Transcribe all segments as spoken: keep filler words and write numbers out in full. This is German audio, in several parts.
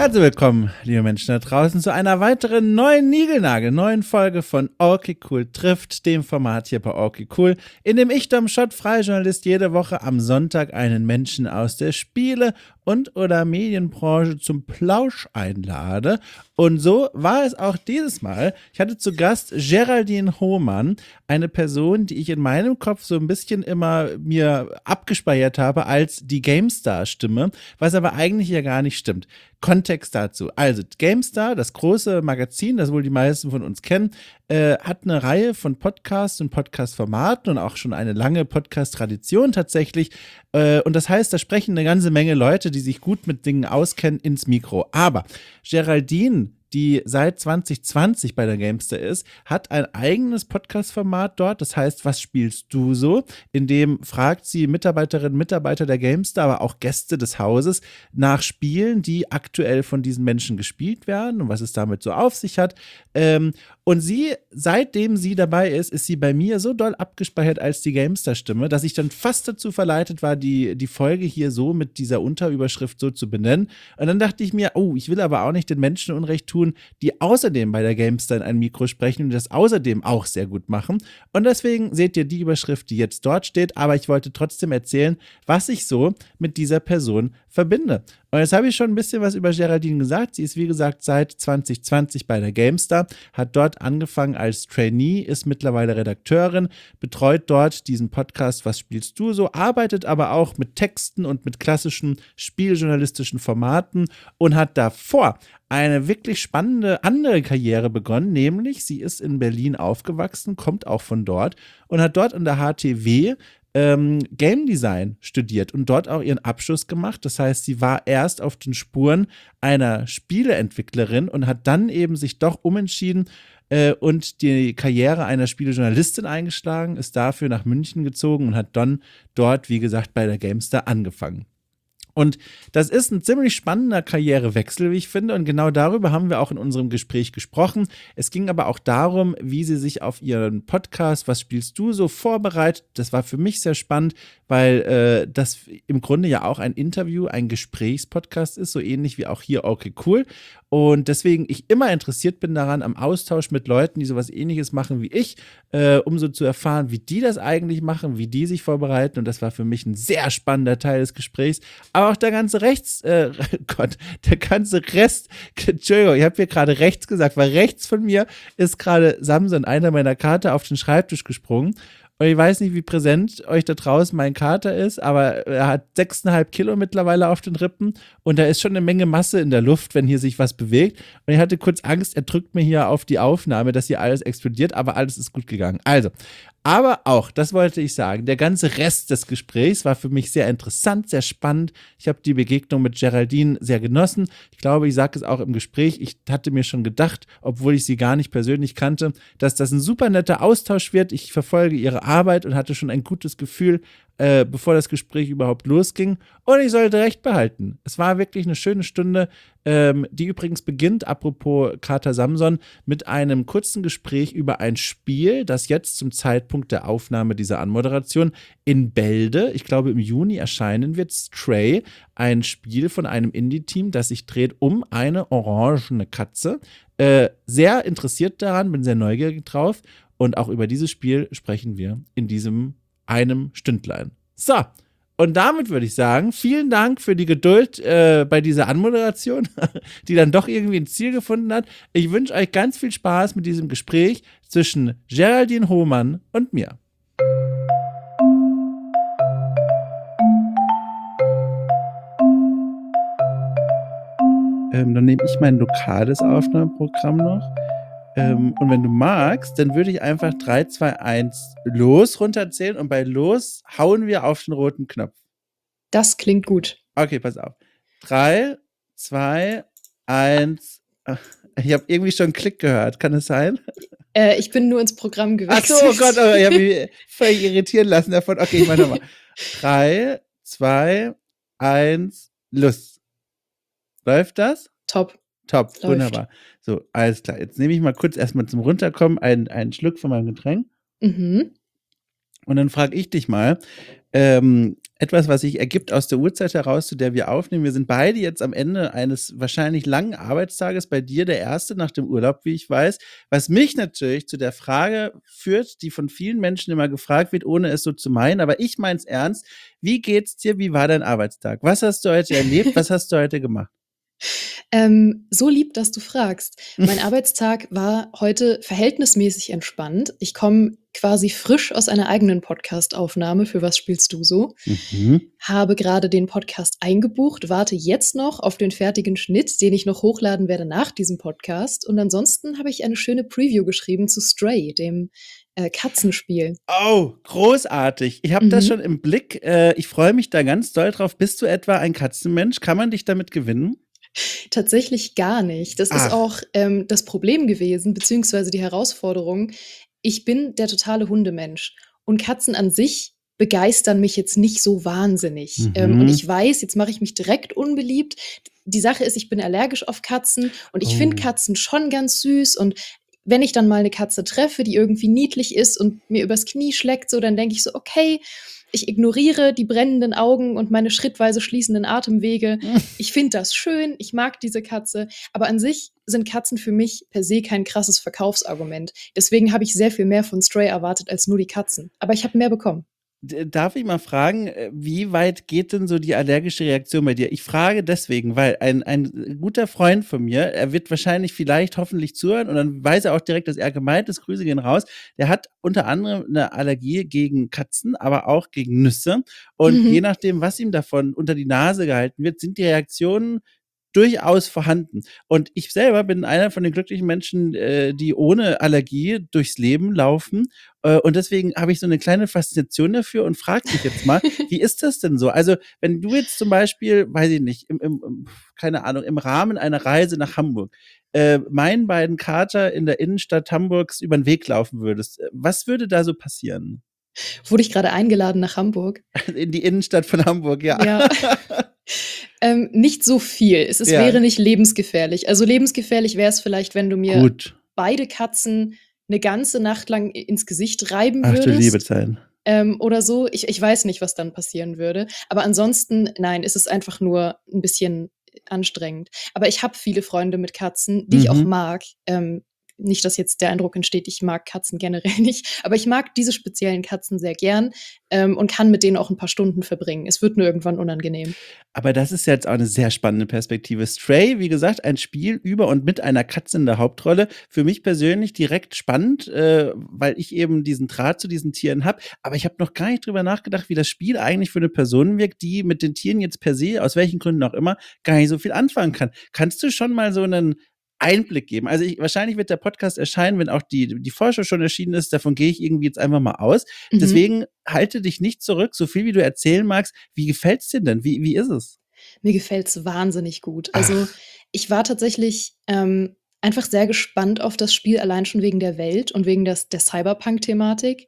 Herzlich willkommen, liebe Menschen da draußen, zu einer weiteren neuen Nigelnagel, neuen Folge von Okay Cool trifft, dem Format hier bei Okay Cool, in dem ich, Dom Schott, freier Journalist, jede Woche am Sonntag einen Menschen aus der Spiele- und oder Medienbranche zum Plausch einlade. Und so war es auch dieses Mal. Ich hatte zu Gast Geraldine Hohmann, eine Person, die ich in meinem Kopf so ein bisschen immer mir abgespeichert habe als die GameStar-Stimme, was aber eigentlich ja gar nicht stimmt. Kontext dazu. Also GameStar, das große Magazin, das wohl die meisten von uns kennen, äh, hat eine Reihe von Podcasts und Podcast-Formaten und auch schon eine lange Podcast-Tradition tatsächlich. Äh, und das heißt, da sprechen eine ganze Menge Leute, die sich gut mit Dingen auskennen, ins Mikro. Aber Geraldine, die seit zwanzig zwanzig bei der GameStar ist, hat ein eigenes Podcast-Format dort. Das heißt, was spielst du so? In dem fragt sie Mitarbeiterinnen und Mitarbeiter der GameStar, aber auch Gäste des Hauses nach Spielen, die aktuell von diesen Menschen gespielt werden und was es damit so auf sich hat. Ähm, und sie, seitdem sie dabei ist, ist sie bei mir so doll abgespeichert als die GameStar-Stimme, dass ich dann fast dazu verleitet war, die, die Folge hier so mit dieser Unterüberschrift so zu benennen. Und dann dachte ich mir, oh, ich will aber auch nicht den Menschen Unrecht tun, die außerdem bei der GameStar in ein Mikro sprechen und das außerdem auch sehr gut machen. Und deswegen seht ihr die Überschrift, die jetzt dort steht, aber ich wollte trotzdem erzählen, was ich so mit dieser Person verbinde. Und jetzt habe ich schon ein bisschen was über Geraldine gesagt. Sie ist, wie gesagt, seit zwanzig zwanzig bei der GameStar, hat dort angefangen als Trainee, ist mittlerweile Redakteurin, betreut dort diesen Podcast Was spielst du so?, arbeitet aber auch mit Texten und mit klassischen spieljournalistischen Formaten und hat davor eine wirklich spannende andere Karriere begonnen, nämlich sie ist in Berlin aufgewachsen, kommt auch von dort und hat dort an der H T W Ähm, Game Design studiert und dort auch ihren Abschluss gemacht. Das heißt, sie war erst auf den Spuren einer Spieleentwicklerin und hat dann eben sich doch umentschieden äh, und die Karriere einer Spielejournalistin eingeschlagen, ist dafür nach München gezogen und hat dann dort, wie gesagt, bei der GameStar angefangen. Und das ist ein ziemlich spannender Karrierewechsel, wie ich finde. Und genau darüber haben wir auch in unserem Gespräch gesprochen. Es ging aber auch darum, wie sie sich auf ihren Podcast Was spielst du so vorbereitet. Das war für mich sehr spannend, weil äh, das im Grunde ja auch ein Interview, ein Gesprächspodcast ist, so ähnlich wie auch hier Okay Cool. Und deswegen ich immer interessiert bin daran, am Austausch mit Leuten, die sowas Ähnliches machen wie ich, äh, um so zu erfahren, wie die das eigentlich machen, wie die sich vorbereiten. Und das war für mich ein sehr spannender Teil des Gesprächs. Aber auch der ganze Rechts, äh, Gott, der ganze Rest, Entschuldigung, ich habe hier gerade rechts gesagt, weil rechts von mir ist gerade Samson, einer meiner Kater, auf den Schreibtisch gesprungen. Und ich weiß nicht, wie präsent euch da draußen mein Kater ist, aber er hat sechseinhalb Kilo mittlerweile auf den Rippen und da ist schon eine Menge Masse in der Luft, wenn hier sich was bewegt. Und ich hatte kurz Angst, er drückt mir hier auf die Aufnahme, dass hier alles explodiert, aber alles ist gut gegangen. Also, aber auch, das wollte ich sagen, der ganze Rest des Gesprächs war für mich sehr interessant, sehr spannend. Ich habe die Begegnung mit Geraldine sehr genossen. Ich glaube, ich sage es auch im Gespräch, ich hatte mir schon gedacht, obwohl ich sie gar nicht persönlich kannte, dass das ein super netter Austausch wird. Ich verfolge ihre Arbeit und hatte schon ein gutes Gefühl, äh, bevor das Gespräch überhaupt losging. Und ich sollte recht behalten. Es war wirklich eine schöne Stunde, ähm, die übrigens beginnt, apropos Kater Samson, mit einem kurzen Gespräch über ein Spiel, das jetzt zum Zeitpunkt der Aufnahme dieser Anmoderation in Bälde, ich glaube im Juni erscheinen wird, Stray, ein Spiel von einem Indie-Team, das sich dreht um eine orangene Katze. Äh, sehr interessiert daran, bin sehr neugierig drauf und auch über dieses Spiel sprechen wir in diesem einem Stündlein. So, und damit würde ich sagen, vielen Dank für die Geduld äh, bei dieser Anmoderation, die dann doch irgendwie ein Ziel gefunden hat. Ich wünsche euch ganz viel Spaß mit diesem Gespräch zwischen Geraldine Hohmann und mir. Ähm, dann nehme ich mein lokales Aufnahmeprogramm noch. Ähm, und wenn du magst, dann würde ich einfach drei, zwei, eins los runterzählen und bei los hauen wir auf den roten Knopf. Das klingt gut. Okay, pass auf. drei, zwei, eins. Ich habe irgendwie schon einen Klick gehört. Kann es sein? Äh, ich bin nur ins Programm gewechselt. Ach so, oh Gott, oh, ich habe mich völlig irritieren lassen davon. Okay, ich mache nochmal. drei, zwei, eins, los. Läuft das? Top. Top, Läuft. Wunderbar. So, alles klar. Jetzt nehme ich mal kurz erstmal zum Runterkommen einen, einen Schluck von meinem Getränk. Mhm. Und dann frage ich dich mal, ähm, etwas, was sich ergibt aus der Uhrzeit heraus, zu der wir aufnehmen. Wir sind beide jetzt am Ende eines wahrscheinlich langen Arbeitstages, bei dir der erste nach dem Urlaub, wie ich weiß, was mich natürlich zu der Frage führt, die von vielen Menschen immer gefragt wird, ohne es so zu meinen, aber ich meine es ernst. Wie geht's dir? Wie war dein Arbeitstag? Was hast du heute erlebt? Was hast du heute gemacht? Ähm, so lieb, dass du fragst. Mein Arbeitstag war heute verhältnismäßig entspannt. Ich komme quasi frisch aus einer eigenen Podcast-Aufnahme für „Was spielst du so?", Mhm. habe gerade den Podcast eingebucht, warte jetzt noch auf den fertigen Schnitt, den ich noch hochladen werde nach diesem Podcast. Und ansonsten habe ich eine schöne Preview geschrieben zu Stray, dem äh, Katzenspiel. Oh, großartig. Ich habe das Mhm. schon im Blick. Äh, ich freue mich da ganz doll drauf. Bist du etwa ein Katzenmensch? Kann man dich damit gewinnen? Tatsächlich gar nicht. Das ist Ach. auch ähm, das Problem gewesen, beziehungsweise die Herausforderung. Ich bin der totale Hundemensch und Katzen an sich begeistern mich jetzt nicht so wahnsinnig. Ähm, und Mhm. ich weiß, jetzt mache ich mich direkt unbeliebt. Die Sache ist, ich bin allergisch auf Katzen und ich finde Oh. Katzen schon ganz süß und wenn ich dann mal eine Katze treffe, die irgendwie niedlich ist und mir übers Knie schlägt, so, dann denke ich so, okay, ich ignoriere die brennenden Augen und meine schrittweise schließenden Atemwege. Ich finde das schön, ich mag diese Katze, aber an sich sind Katzen für mich per se kein krasses Verkaufsargument. Deswegen habe ich sehr viel mehr von Stray erwartet als nur die Katzen. Aber ich habe mehr bekommen. D- Darf ich mal fragen, äh, wie weit geht denn so die allergische Reaktion bei dir? Ich frage deswegen, weil ein, ein guter Freund von mir, er wird wahrscheinlich vielleicht hoffentlich zuhören und dann weiß er auch direkt, dass er gemeint ist, Grüße gehen raus. Der hat unter anderem eine Allergie gegen Katzen, aber auch gegen Nüsse. Und Mhm. je nachdem, was ihm davon unter die Nase gehalten wird, sind die Reaktionen durchaus vorhanden. Und ich selber bin einer von den glücklichen Menschen, äh, die ohne Allergie durchs Leben laufen. Äh, und deswegen habe ich so eine kleine Faszination dafür und frage dich jetzt mal, wie ist das denn so? Also, wenn du jetzt zum Beispiel, weiß ich nicht, im, im, im keine Ahnung, im Rahmen einer Reise nach Hamburg, äh, meinen beiden Kater in der Innenstadt Hamburgs über den Weg laufen würdest, äh, was würde da so passieren? Wurde ich gerade eingeladen nach Hamburg? In die Innenstadt von Hamburg, ja. Ja. ähm, nicht so viel. Es ist, Ja. wäre nicht lebensgefährlich. Also lebensgefährlich wäre es vielleicht, wenn du mir Gut. beide Katzen eine ganze Nacht lang ins Gesicht reiben Ach du liebe würdest. Zeit. Ähm, oder so. Ich, ich weiß nicht, was dann passieren würde. Aber ansonsten, nein, es ist einfach nur ein bisschen anstrengend. Aber ich habe viele Freunde mit Katzen, die ich auch Mhm. mag. Ähm, nicht, dass jetzt der Eindruck entsteht, ich mag Katzen generell nicht, aber ich mag diese speziellen Katzen sehr gern ähm, und kann mit denen auch ein paar Stunden verbringen. Es wird nur irgendwann unangenehm. Aber das ist jetzt auch eine sehr spannende Perspektive. Stray, wie gesagt, ein Spiel über und mit einer Katze in der Hauptrolle. Für mich persönlich direkt spannend, äh, weil ich eben diesen Draht zu diesen Tieren habe. Aber ich habe noch gar nicht drüber nachgedacht, wie das Spiel eigentlich für eine Person wirkt, die mit den Tieren jetzt per se, aus welchen Gründen auch immer, gar nicht so viel anfangen kann. Kannst du schon mal so einen Einblick geben? Also ich, wahrscheinlich wird der Podcast erscheinen, wenn auch die, die Vorschau schon erschienen ist. Davon gehe ich irgendwie jetzt einfach mal aus. Mhm. Deswegen halte dich nicht zurück, so viel wie du erzählen magst. Wie gefällt's dir denn? Wie, wie ist es? Mir gefällt's wahnsinnig gut. Also, Ach. ich war tatsächlich, ähm, einfach sehr gespannt auf das Spiel, allein schon wegen der Welt und wegen des der Cyberpunk-Thematik.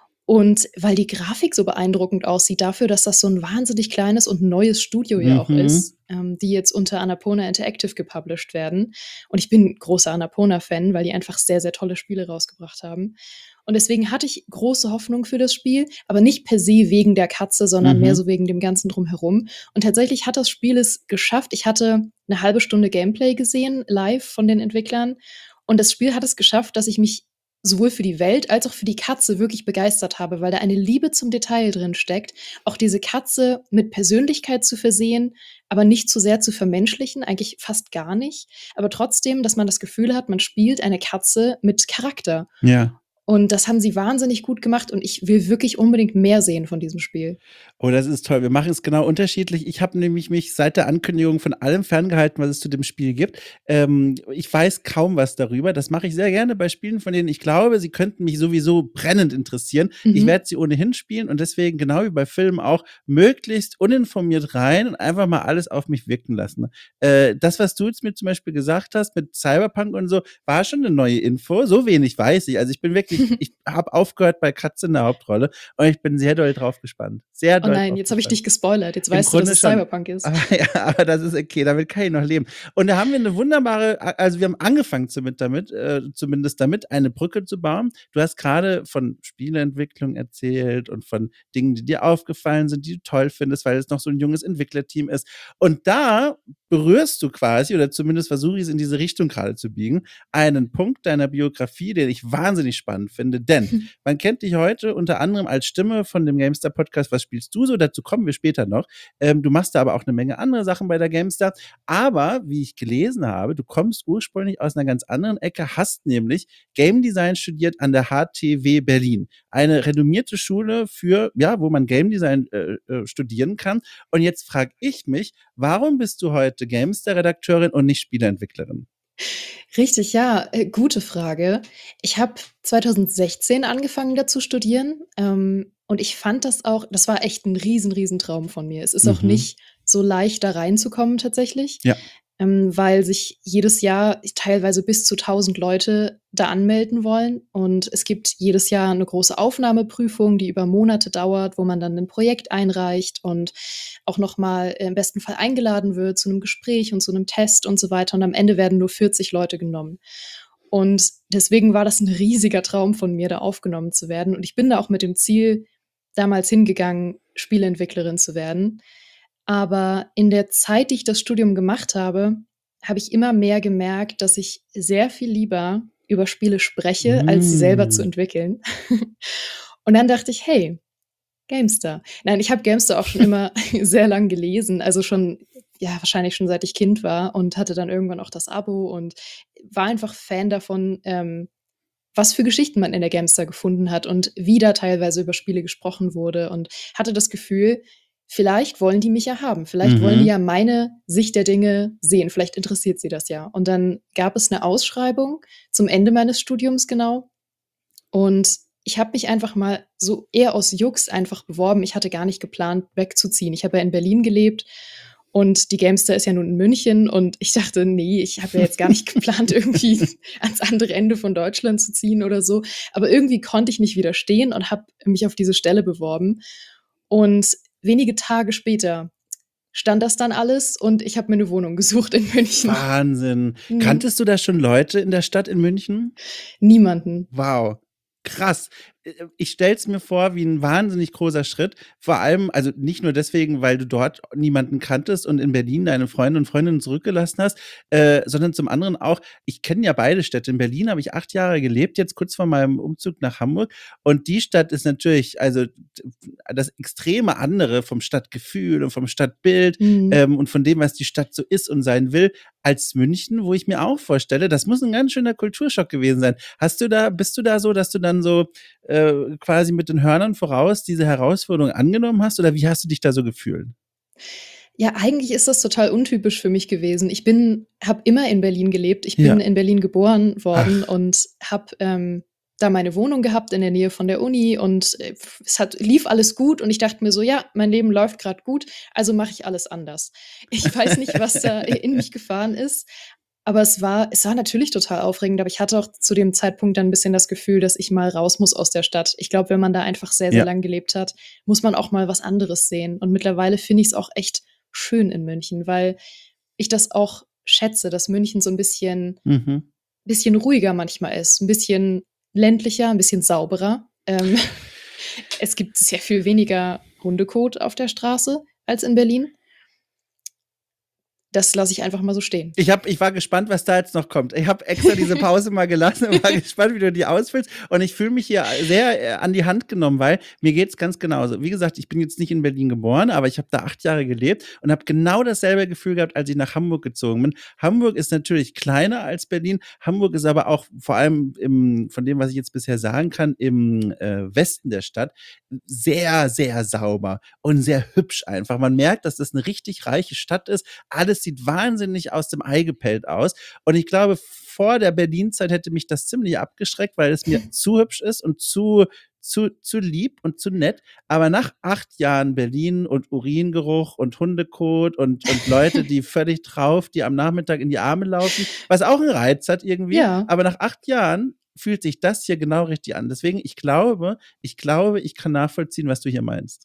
Und weil die Grafik so beeindruckend aussieht dafür, dass das so ein wahnsinnig kleines und neues Studio ja auch Mhm. ist, ähm, die jetzt unter Annapurna Interactive gepublished werden. Und ich bin großer Annapurna-Fan, weil die einfach sehr, sehr tolle Spiele rausgebracht haben. Und deswegen hatte ich große Hoffnung für das Spiel, aber nicht per se wegen der Katze, sondern Mhm. mehr so wegen dem Ganzen drumherum. Und tatsächlich hat das Spiel es geschafft. Ich hatte eine halbe Stunde Gameplay gesehen, live von den Entwicklern. Und das Spiel hat es geschafft, dass ich mich sowohl für die Welt als auch für die Katze wirklich begeistert habe, weil da eine Liebe zum Detail drin steckt. Auch diese Katze mit Persönlichkeit zu versehen, aber nicht zu sehr zu vermenschlichen, eigentlich fast gar nicht. Aber trotzdem, dass man das Gefühl hat, man spielt eine Katze mit Charakter. Ja. Und das haben sie wahnsinnig gut gemacht und ich will wirklich unbedingt mehr sehen von diesem Spiel. Oh, das ist toll. Wir machen es genau unterschiedlich. Ich habe nämlich mich seit der Ankündigung von allem ferngehalten, was es zu dem Spiel gibt. Ähm, ich weiß kaum was darüber. Das mache ich sehr gerne bei Spielen, von denen ich glaube, sie könnten mich sowieso brennend interessieren. Mhm. Ich werde sie ohnehin spielen und deswegen, genau wie bei Filmen auch, möglichst uninformiert rein und einfach mal alles auf mich wirken lassen. Äh, das, was du jetzt mir zum Beispiel gesagt hast mit Cyberpunk und so, war schon eine neue Info. So wenig weiß ich. Also ich bin wirklich ich, ich habe aufgehört bei Katze in der Hauptrolle und ich bin sehr doll drauf gespannt. Sehr Oh doll nein, drauf jetzt habe ich gespannt. dich gespoilert. Jetzt Im weißt du, dass Grunde es schon. Cyberpunk ist. Aber, ja, aber das ist okay, damit kann ich noch leben. Und da haben wir eine wunderbare, also wir haben angefangen zumindest damit, äh, zumindest damit, eine Brücke zu bauen. Du hast gerade von Spieleentwicklung erzählt und von Dingen, die dir aufgefallen sind, die du toll findest, weil es noch so ein junges Entwicklerteam ist. Und da berührst du quasi, oder zumindest versuche ich es in diese Richtung gerade zu biegen, einen Punkt deiner Biografie, den ich wahnsinnig spannend finde. Denn man kennt dich heute unter anderem als Stimme von dem GameStar-Podcast Was spielst du so? Dazu kommen wir später noch. Ähm, du machst da aber auch eine Menge andere Sachen bei der GameStar. Aber, wie ich gelesen habe, du kommst ursprünglich aus einer ganz anderen Ecke, hast nämlich Game Design studiert an der H T W Berlin. Eine renommierte Schule für, ja, wo man Game Design äh, äh, studieren kann. Und jetzt frage ich mich, warum bist du heute GameStar-Redakteurin und nicht Spieleentwicklerin? Richtig, ja, äh, gute Frage. Ich habe zwanzig sechzehn angefangen, da zu studieren, ähm, und ich fand das auch das war echt ein riesen, riesen Traum von mir. Es ist auch Mhm. nicht so leicht, da reinzukommen tatsächlich, Ja. ähm, weil sich jedes Jahr teilweise bis zu tausend Leute da anmelden wollen. Und es gibt jedes Jahr eine große Aufnahmeprüfung, die über Monate dauert, wo man dann ein Projekt einreicht und auch noch mal im besten Fall eingeladen wird zu einem Gespräch und zu einem Test und so weiter. Und am Ende werden nur vierzig Leute genommen. Und deswegen war das ein riesiger Traum von mir, da aufgenommen zu werden. Und ich bin da auch mit dem Ziel damals hingegangen, Spieleentwicklerin zu werden. Aber in der Zeit, die ich das Studium gemacht habe, habe ich immer mehr gemerkt, dass ich sehr viel lieber über Spiele spreche, als sie selber zu Mm. entwickeln. Und dann dachte ich: „Hey, GameStar." Nein, ich habe GameStar auch schon immer sehr lang gelesen, also schon ja, wahrscheinlich schon seit ich Kind war, und hatte dann irgendwann auch das Abo und war einfach Fan davon, ähm, was für Geschichten man in der GameStar gefunden hat und wie da teilweise über Spiele gesprochen wurde, und hatte das Gefühl, vielleicht wollen die mich ja haben. Vielleicht wollen die Mhm. ja meine Sicht der Dinge sehen. Vielleicht interessiert sie das ja. Und dann gab es eine Ausschreibung zum Ende meines Studiums genau. Und ich habe mich einfach mal so eher aus Jux einfach beworben. Ich hatte gar nicht geplant, wegzuziehen. Ich habe ja in Berlin gelebt und die GameStar ist ja nun in München, und ich dachte, nee, ich habe ja jetzt gar nicht geplant, irgendwie ans andere Ende von Deutschland zu ziehen oder so. Aber irgendwie konnte ich nicht widerstehen und habe mich auf diese Stelle beworben. Und wenige Tage später stand das dann alles und ich habe mir eine Wohnung gesucht in München. Wahnsinn. Mhm. Kanntest du da schon Leute in der Stadt in München? Niemanden. Wow. Krass. Äh, Ich stell's mir vor wie ein wahnsinnig großer Schritt. Vor allem, also nicht nur deswegen, weil du dort niemanden kanntest und in Berlin deine Freunde und Freundinnen zurückgelassen hast, äh, sondern zum anderen auch, ich kenne ja beide Städte. In Berlin habe ich acht Jahre gelebt, jetzt kurz vor meinem Umzug nach Hamburg. Und die Stadt ist natürlich, also d- das extreme andere vom Stadtgefühl und vom Stadtbild Mhm. ähm, und von dem, was die Stadt so ist und sein will, als München, wo ich mir auch vorstelle, das muss ein ganz schöner Kulturschock gewesen sein. Hast du da, bist du da so, dass du dann so äh, quasi mit den Hörnern voraus diese Herausforderung angenommen hast, oder wie hast du dich da so gefühlt? Ja, eigentlich ist das total untypisch für mich gewesen. Ich bin habe immer in Berlin gelebt. Ich Ja. bin in Berlin geboren worden Ach. und habe, ähm, da meine Wohnung gehabt in der Nähe von der Uni, und, äh, es hat lief alles gut, und ich dachte mir so: „Ja, mein Leben läuft gerade gut, also mache ich alles anders." Ich weiß nicht, was da in mich gefahren ist, aber es war es war natürlich total aufregend, aber ich hatte auch zu dem Zeitpunkt dann 'n bisschen das Gefühl, dass ich mal raus muss aus der Stadt. Ich glaube, wenn man da einfach sehr, sehr Ja. lang gelebt hat, muss man auch mal was anderes sehen. Und mittlerweile finde ich's auch echt schön in München, weil ich das auch schätze, dass München so 'n bisschen Mhm. bisschen ruhiger manchmal ist, 'n bisschen ländlicher, 'n bisschen sauberer. Ähm, es gibt sehr viel weniger Hundekot auf der Straße als in Berlin. Das lasse ich einfach mal so stehen. Ich, hab, ich war gespannt, was da jetzt noch kommt. Ich habe extra diese Pause mal gelassen und war gespannt, wie du die ausfüllst. Und ich fühle mich hier sehr äh, an die Hand genommen, weil mir geht's ganz genauso. Wie gesagt, ich bin jetzt nicht in Berlin geboren, aber ich habe da acht Jahre gelebt und habe genau dasselbe Gefühl gehabt, als ich nach Hamburg gezogen bin. Hamburg ist natürlich kleiner als Berlin. Hamburg ist aber auch vor allem im, von dem, was ich jetzt bisher sagen kann, im äh, Westen der Stadt sehr, sehr sauber und sehr hübsch einfach. Man merkt, dass das eine richtig reiche Stadt ist. Alles sieht wahnsinnig aus dem Ei gepellt aus. Und ich glaube, vor der Berlin-Zeit hätte mich das ziemlich abgeschreckt, weil es mir zu hübsch ist und zu, zu, zu lieb und zu nett. Aber nach acht Jahren Berlin und Uringeruch und Hundekot und, und Leute, die völlig drauf, die am Nachmittag in die Arme laufen, was auch einen Reiz hat irgendwie. Ja. Aber nach acht Jahren fühlt sich das hier genau richtig an. Deswegen, ich glaube, ich glaube, ich kann nachvollziehen, was du hier meinst.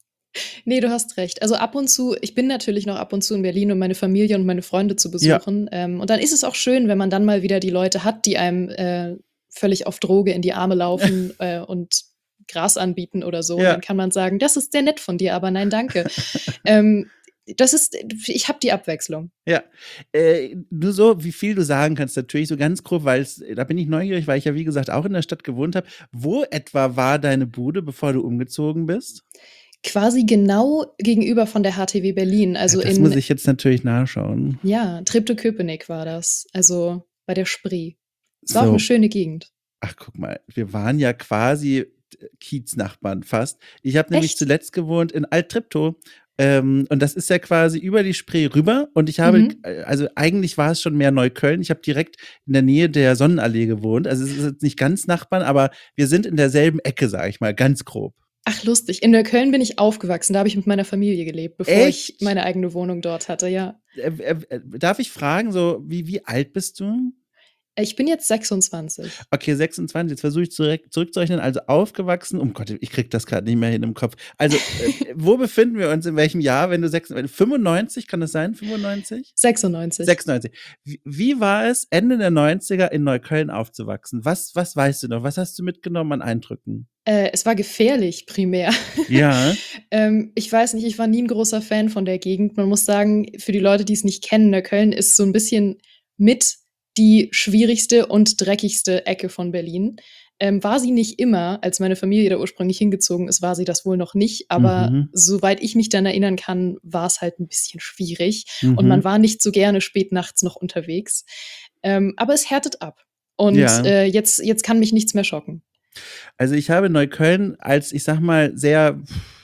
Ne, du hast recht. Also, ab und zu ich bin natürlich noch ab und zu in Berlin, um meine Familie und meine Freunde zu Ja. besuchen. Ähm, und dann ist es auch schön, wenn man dann mal wieder die Leute hat, die einem, äh, völlig auf Droge in die Arme laufen, äh, und Gras anbieten oder so. Und Ja. dann kann man sagen: „Das ist sehr nett von dir, aber nein, danke.“ Ähm, das ist ich habe die Abwechslung. Ja, äh, nur so, wie viel du sagen kannst, natürlich so ganz grob, weil's da bin ich neugierig, weil ich ja, wie gesagt, auch in der Stadt gewohnt habe. Wo etwa war deine Bude, bevor du umgezogen bist? Quasi genau gegenüber von der H T W Berlin, Ja, also das muss in ich jetzt natürlich nachschauen. ja, Treptow-Köpenick war das, also bei der Spree. Es war auch 'ne So. schöne Gegend. Ach, guck mal, wir waren ja quasi d Kieznachbarn fast. Ich habe nämlich Echt? zuletzt gewohnt in Alt-Treptow, ähm, und das ist ja quasi über die Spree rüber und ich habe Mhm. äh, also eigentlich war es schon mehr Neukölln. Ich habe direkt in der Nähe der Sonnenallee gewohnt. Also, es ist jetzt nicht ganz Nachbarn, aber wir sind in derselben Ecke, sage ich mal, ganz grob. Ach lustig. In Neukölln bin ich aufgewachsen, da habe ich mit meiner Familie gelebt, bevor ich Echt? meine eigene Wohnung dort hatte, ja. Äh, w äh, äh, darf ich fragen, so wie wie alt bist du? Ich bin jetzt sechsundzwanzig. Okay, sechsundzwanzig. Jetzt versuche ich zurek zurückzurechnen. Also, aufgewachsen um Gott, ich kriege das grad nicht mehr hin im Kopf. Also, äh, wo befinden wir uns in welchem Jahr, wenn du sechs wenn fünfundneunzig, kann das sein, fünfundneunzig? sechsundneunzig. sechsundneunzig. Wie wie war es, Ende der Neunziger in Neukölln aufzuwachsen? Was was weißt du noch? Was hast du mitgenommen an Eindrücken? Äh, es war gefährlich primär. Ja. Ähm, ich weiß nicht, ich war nie 'n großer Fan von der Gegend. Man muss sagen, für die Leute, die's nicht kennen, Neukölln ist so 'n bisschen mit die schwierigste und dreckigste Ecke von Berlin. Ähm, war sie nicht immer. Als meine Familie da ursprünglich hingezogen ist, war sie das wohl noch nicht, aber Mhm. soweit ich mich daran erinnern kann, war's halt 'n bisschen schwierig und man Mhm. war nicht so gerne spät nachts noch unterwegs. Ähm, aber es härtet ab und, Ja. äh, jetzt jetzt kann mich nichts mehr schocken. Also, ich habe Neukölln als, ich sage mal, sehr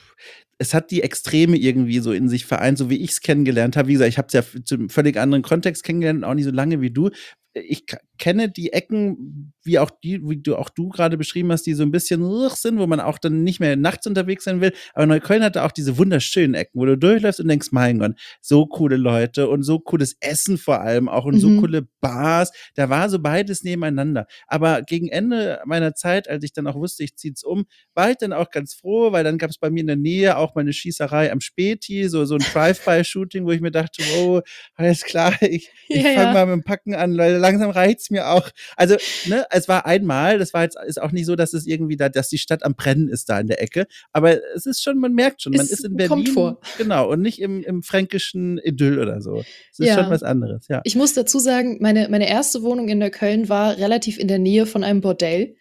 es hat die Extreme irgendwie so in sich vereint, so wie ich's kennengelernt habe. Wie gesagt, ich habe es ja v zu 'nem völlig anderen Kontext kennengelernt, auch nicht so lange wie du. Ich k kenne die Ecken, wie auch die wie du auch du grade beschrieben hast, die so 'n bisschen sind, wo man auch dann nicht mehr nachts unterwegs sein will. Aber Neukölln hatte auch diese wunderschönen Ecken, wo du durchläufst und denkst: „Mein Gott, so coole Leute und so cooles Essen vor allem auch und so Mhm. coole Bars.“ Da war so beides nebeneinander. Aber gegen Ende meiner Zeit, als ich dann auch wusste, ich ziehe jetzt um, war ich dann auch ganz froh, weil dann gab's bei mir in der Nähe auch mal 'ne Schießerei am Späti, so so 'n Drive-by-Shooting, wo ich mir dachte: „Oh, alles klar, ich ich Ja, fange ja. mal mit'm Packen an, weil langsam reicht's mir auch.“ Also, ne, es war einmal, das war jetzt ist auch nicht so, dass es irgendwie da dass die Stadt am Brennen ist da in der Ecke. Aber es ist schon man merkt schon, man ist Es in kommt Berlin vor. genau, und nicht im im fränkischen Idyll oder so. Es ist schon Ja. was anderes, ja. Ich muss dazu sagen, meine meine erste Wohnung in Neukölln war relativ in der Nähe von einem Bordell.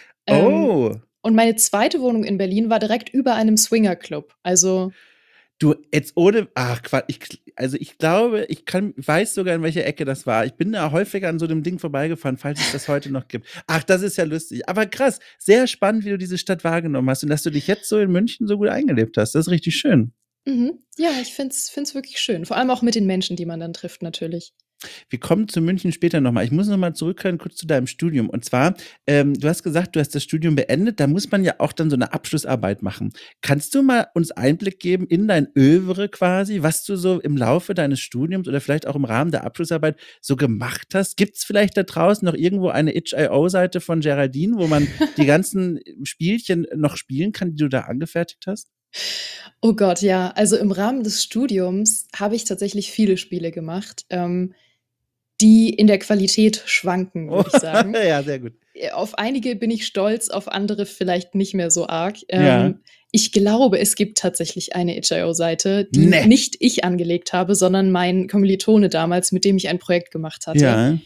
Ähm, Oh. und meine zweite Wohnung in Berlin war direkt über einem Swingerclub. Also Du, jetzt ohne ach Qua ich gl also, ich glaube, ich kann weiß sogar, in welcher Ecke das war. Ich bin da häufiger an so 'nem Ding vorbeigefahren, falls es das heute noch gibt. Ach, das ist ja lustig. Aber krass, sehr spannend, wie du diese Stadt wahrgenommen hast und dass du dich jetzt so in München so gut eingelebt hast. Das ist richtig schön. Mhm. Ja, ich finde es finde es wirklich schön, vor allem auch mit den Menschen, die man dann trifft natürlich. Wir kommen zu München später noch mal. Ich muss noch mal zurückkehren kurz zu deinem Studium. Und zwar, ähm, du hast gesagt, du hast das Studium beendet. Da muss man ja auch dann so 'ne Abschlussarbeit machen. Kannst du mal uns Einblick geben in dein Œuvre quasi, was du so im Laufe deines Studiums oder vielleicht auch im Rahmen der Abschlussarbeit so gemacht hast? Gibt's vielleicht da draußen noch irgendwo eine itch punkt io Seite von Geraldine, wo man die ganzen Spielchen noch spielen kann, die du da angefertigt hast? Oh Gott, ja. Also, im Rahmen des Studiums habe ich tatsächlich viele Spiele gemacht, ähm, die in der Qualität schwanken, Oh, würde ich sagen. ja, sehr gut. Äh, auf einige bin ich stolz, auf andere vielleicht nicht mehr so arg. Ja. Ähm, ich glaube, es gibt tatsächlich eine itch punkt io Seite, die Ne. nicht ich angelegt habe, sondern mein Kommilitone damals, mit dem ich ein Projekt gemacht hatte. Ja.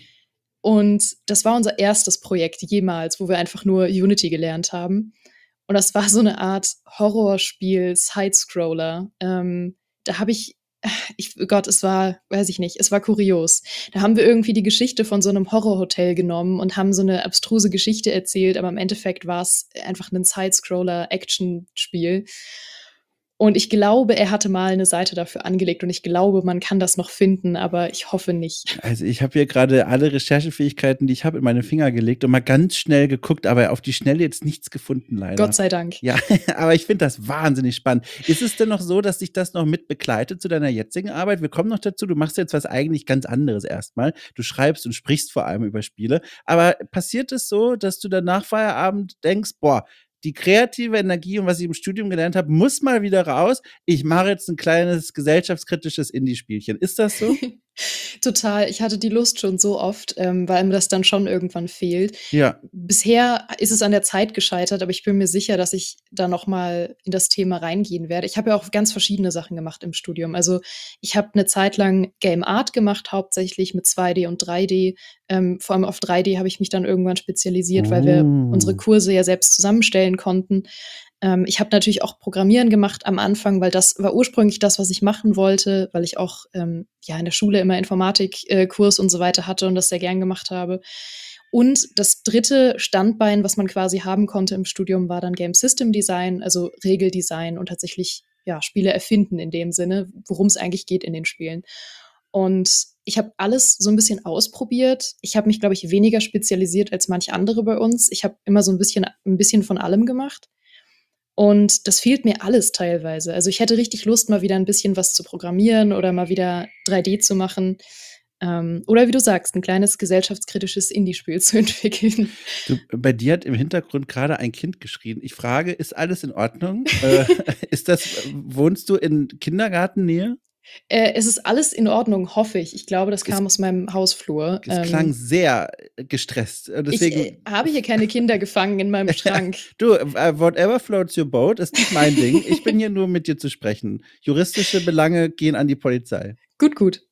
Und das war unser erstes Projekt jemals, wo wir einfach nur Unity gelernt haben. Und das war so 'ne Art Horrorspiel, Sidescroller. Ähm, da habe ich ich Gott, es war weiß ich nicht, es war kurios. Da haben wir irgendwie die Geschichte von so 'nem Horrorhotel genommen und haben so 'ne abstruse Geschichte erzählt, aber im Endeffekt war's einfach 'nen Sidescroller-Actionspiel. Und ich glaube, er hatte mal eine Seite dafür angelegt und ich glaube, man kann das noch finden, aber ich hoffe nicht. Also ich habe hier gerade alle Recherchefähigkeiten, die ich habe, in meine Finger gelegt und mal ganz schnell geguckt, aber auf die Schnelle jetzt nichts gefunden, Gott leider. sei Dank. Ja, aber ich finde das wahnsinnig spannend. Ist es denn noch so, dass dich das noch mit begleitet zu deiner jetzigen Arbeit? Wir kommen noch dazu, du machst jetzt was eigentlich ganz anderes erstmal. Du schreibst und sprichst vor allem über Spiele. Aber passiert es so, dass du dann nach Feierabend denkst, boah, die kreative Energie und was ich im Studium gelernt habe, muss mal wieder raus. Ich mache jetzt ein kleines gesellschaftskritisches Indie-Spielchen. Ist das so? Total. Ich hatte die Lust schon so oft, ähm, weil mir das dann schon irgendwann fehlt. Ja. Bisher ist es an der Zeit gescheitert, aber ich bin mir sicher, dass ich da noch mal in das Thema reingehen werde. Ich habe ja auch ganz verschiedene Sachen gemacht im Studium. Also, ich habe eine Zeit lang Game Art gemacht, hauptsächlich mit zwei D und drei D. Ähm, vor allem auf drei D habe ich mich dann irgendwann spezialisiert, weil wir unsere Oh. Kurse ja selbst zusammenstellen konnten. Ähm, ich habe natürlich auch Programmieren gemacht am Anfang, weil das war ursprünglich das, was ich machen wollte, weil ich auch ähm, ja in der Schule immer Informatikkurs äh, Kurs und so weiter hatte und das sehr gern gemacht habe. Und das dritte Standbein, was man quasi haben konnte im Studium, war dann Game System Design, also Regeldesign und tatsächlich ja, Spiele erfinden in dem Sinne, worum es eigentlich geht in den Spielen. Und ich habe alles so ein bisschen ausprobiert. Ich habe mich, glaube ich, weniger spezialisiert als manch andere bei uns. Ich habe immer so ein bisschen, ein bisschen von allem gemacht. Und das fehlt mir alles teilweise. Also, ich hätte richtig Lust, mal wieder ein bisschen was zu programmieren oder mal wieder drei D zu machen. Ähm, oder wie du sagst, ein kleines gesellschaftskritisches Indie-Spiel zu entwickeln. Du, bei dir hat im Hintergrund gerade ein Kind geschrien. Ich frage, ist alles in Ordnung? Äh, ist das, wohnst du in Kindergartennähe? Äh, es ist alles in Ordnung, hoffe ich. Ich glaube, das Es, kam aus meinem Hausflur. es klang Ähm, sehr äh, gestresst. Äh, ich, äh, Deswegen, habe hier keine Kinder gefangen in meinem Schrank. du, äh, whatever floats your boat, ist nicht mein Ding. Ich bin hier nur mit dir zu sprechen. Juristische Belange gehen an die Polizei. Gut, gut.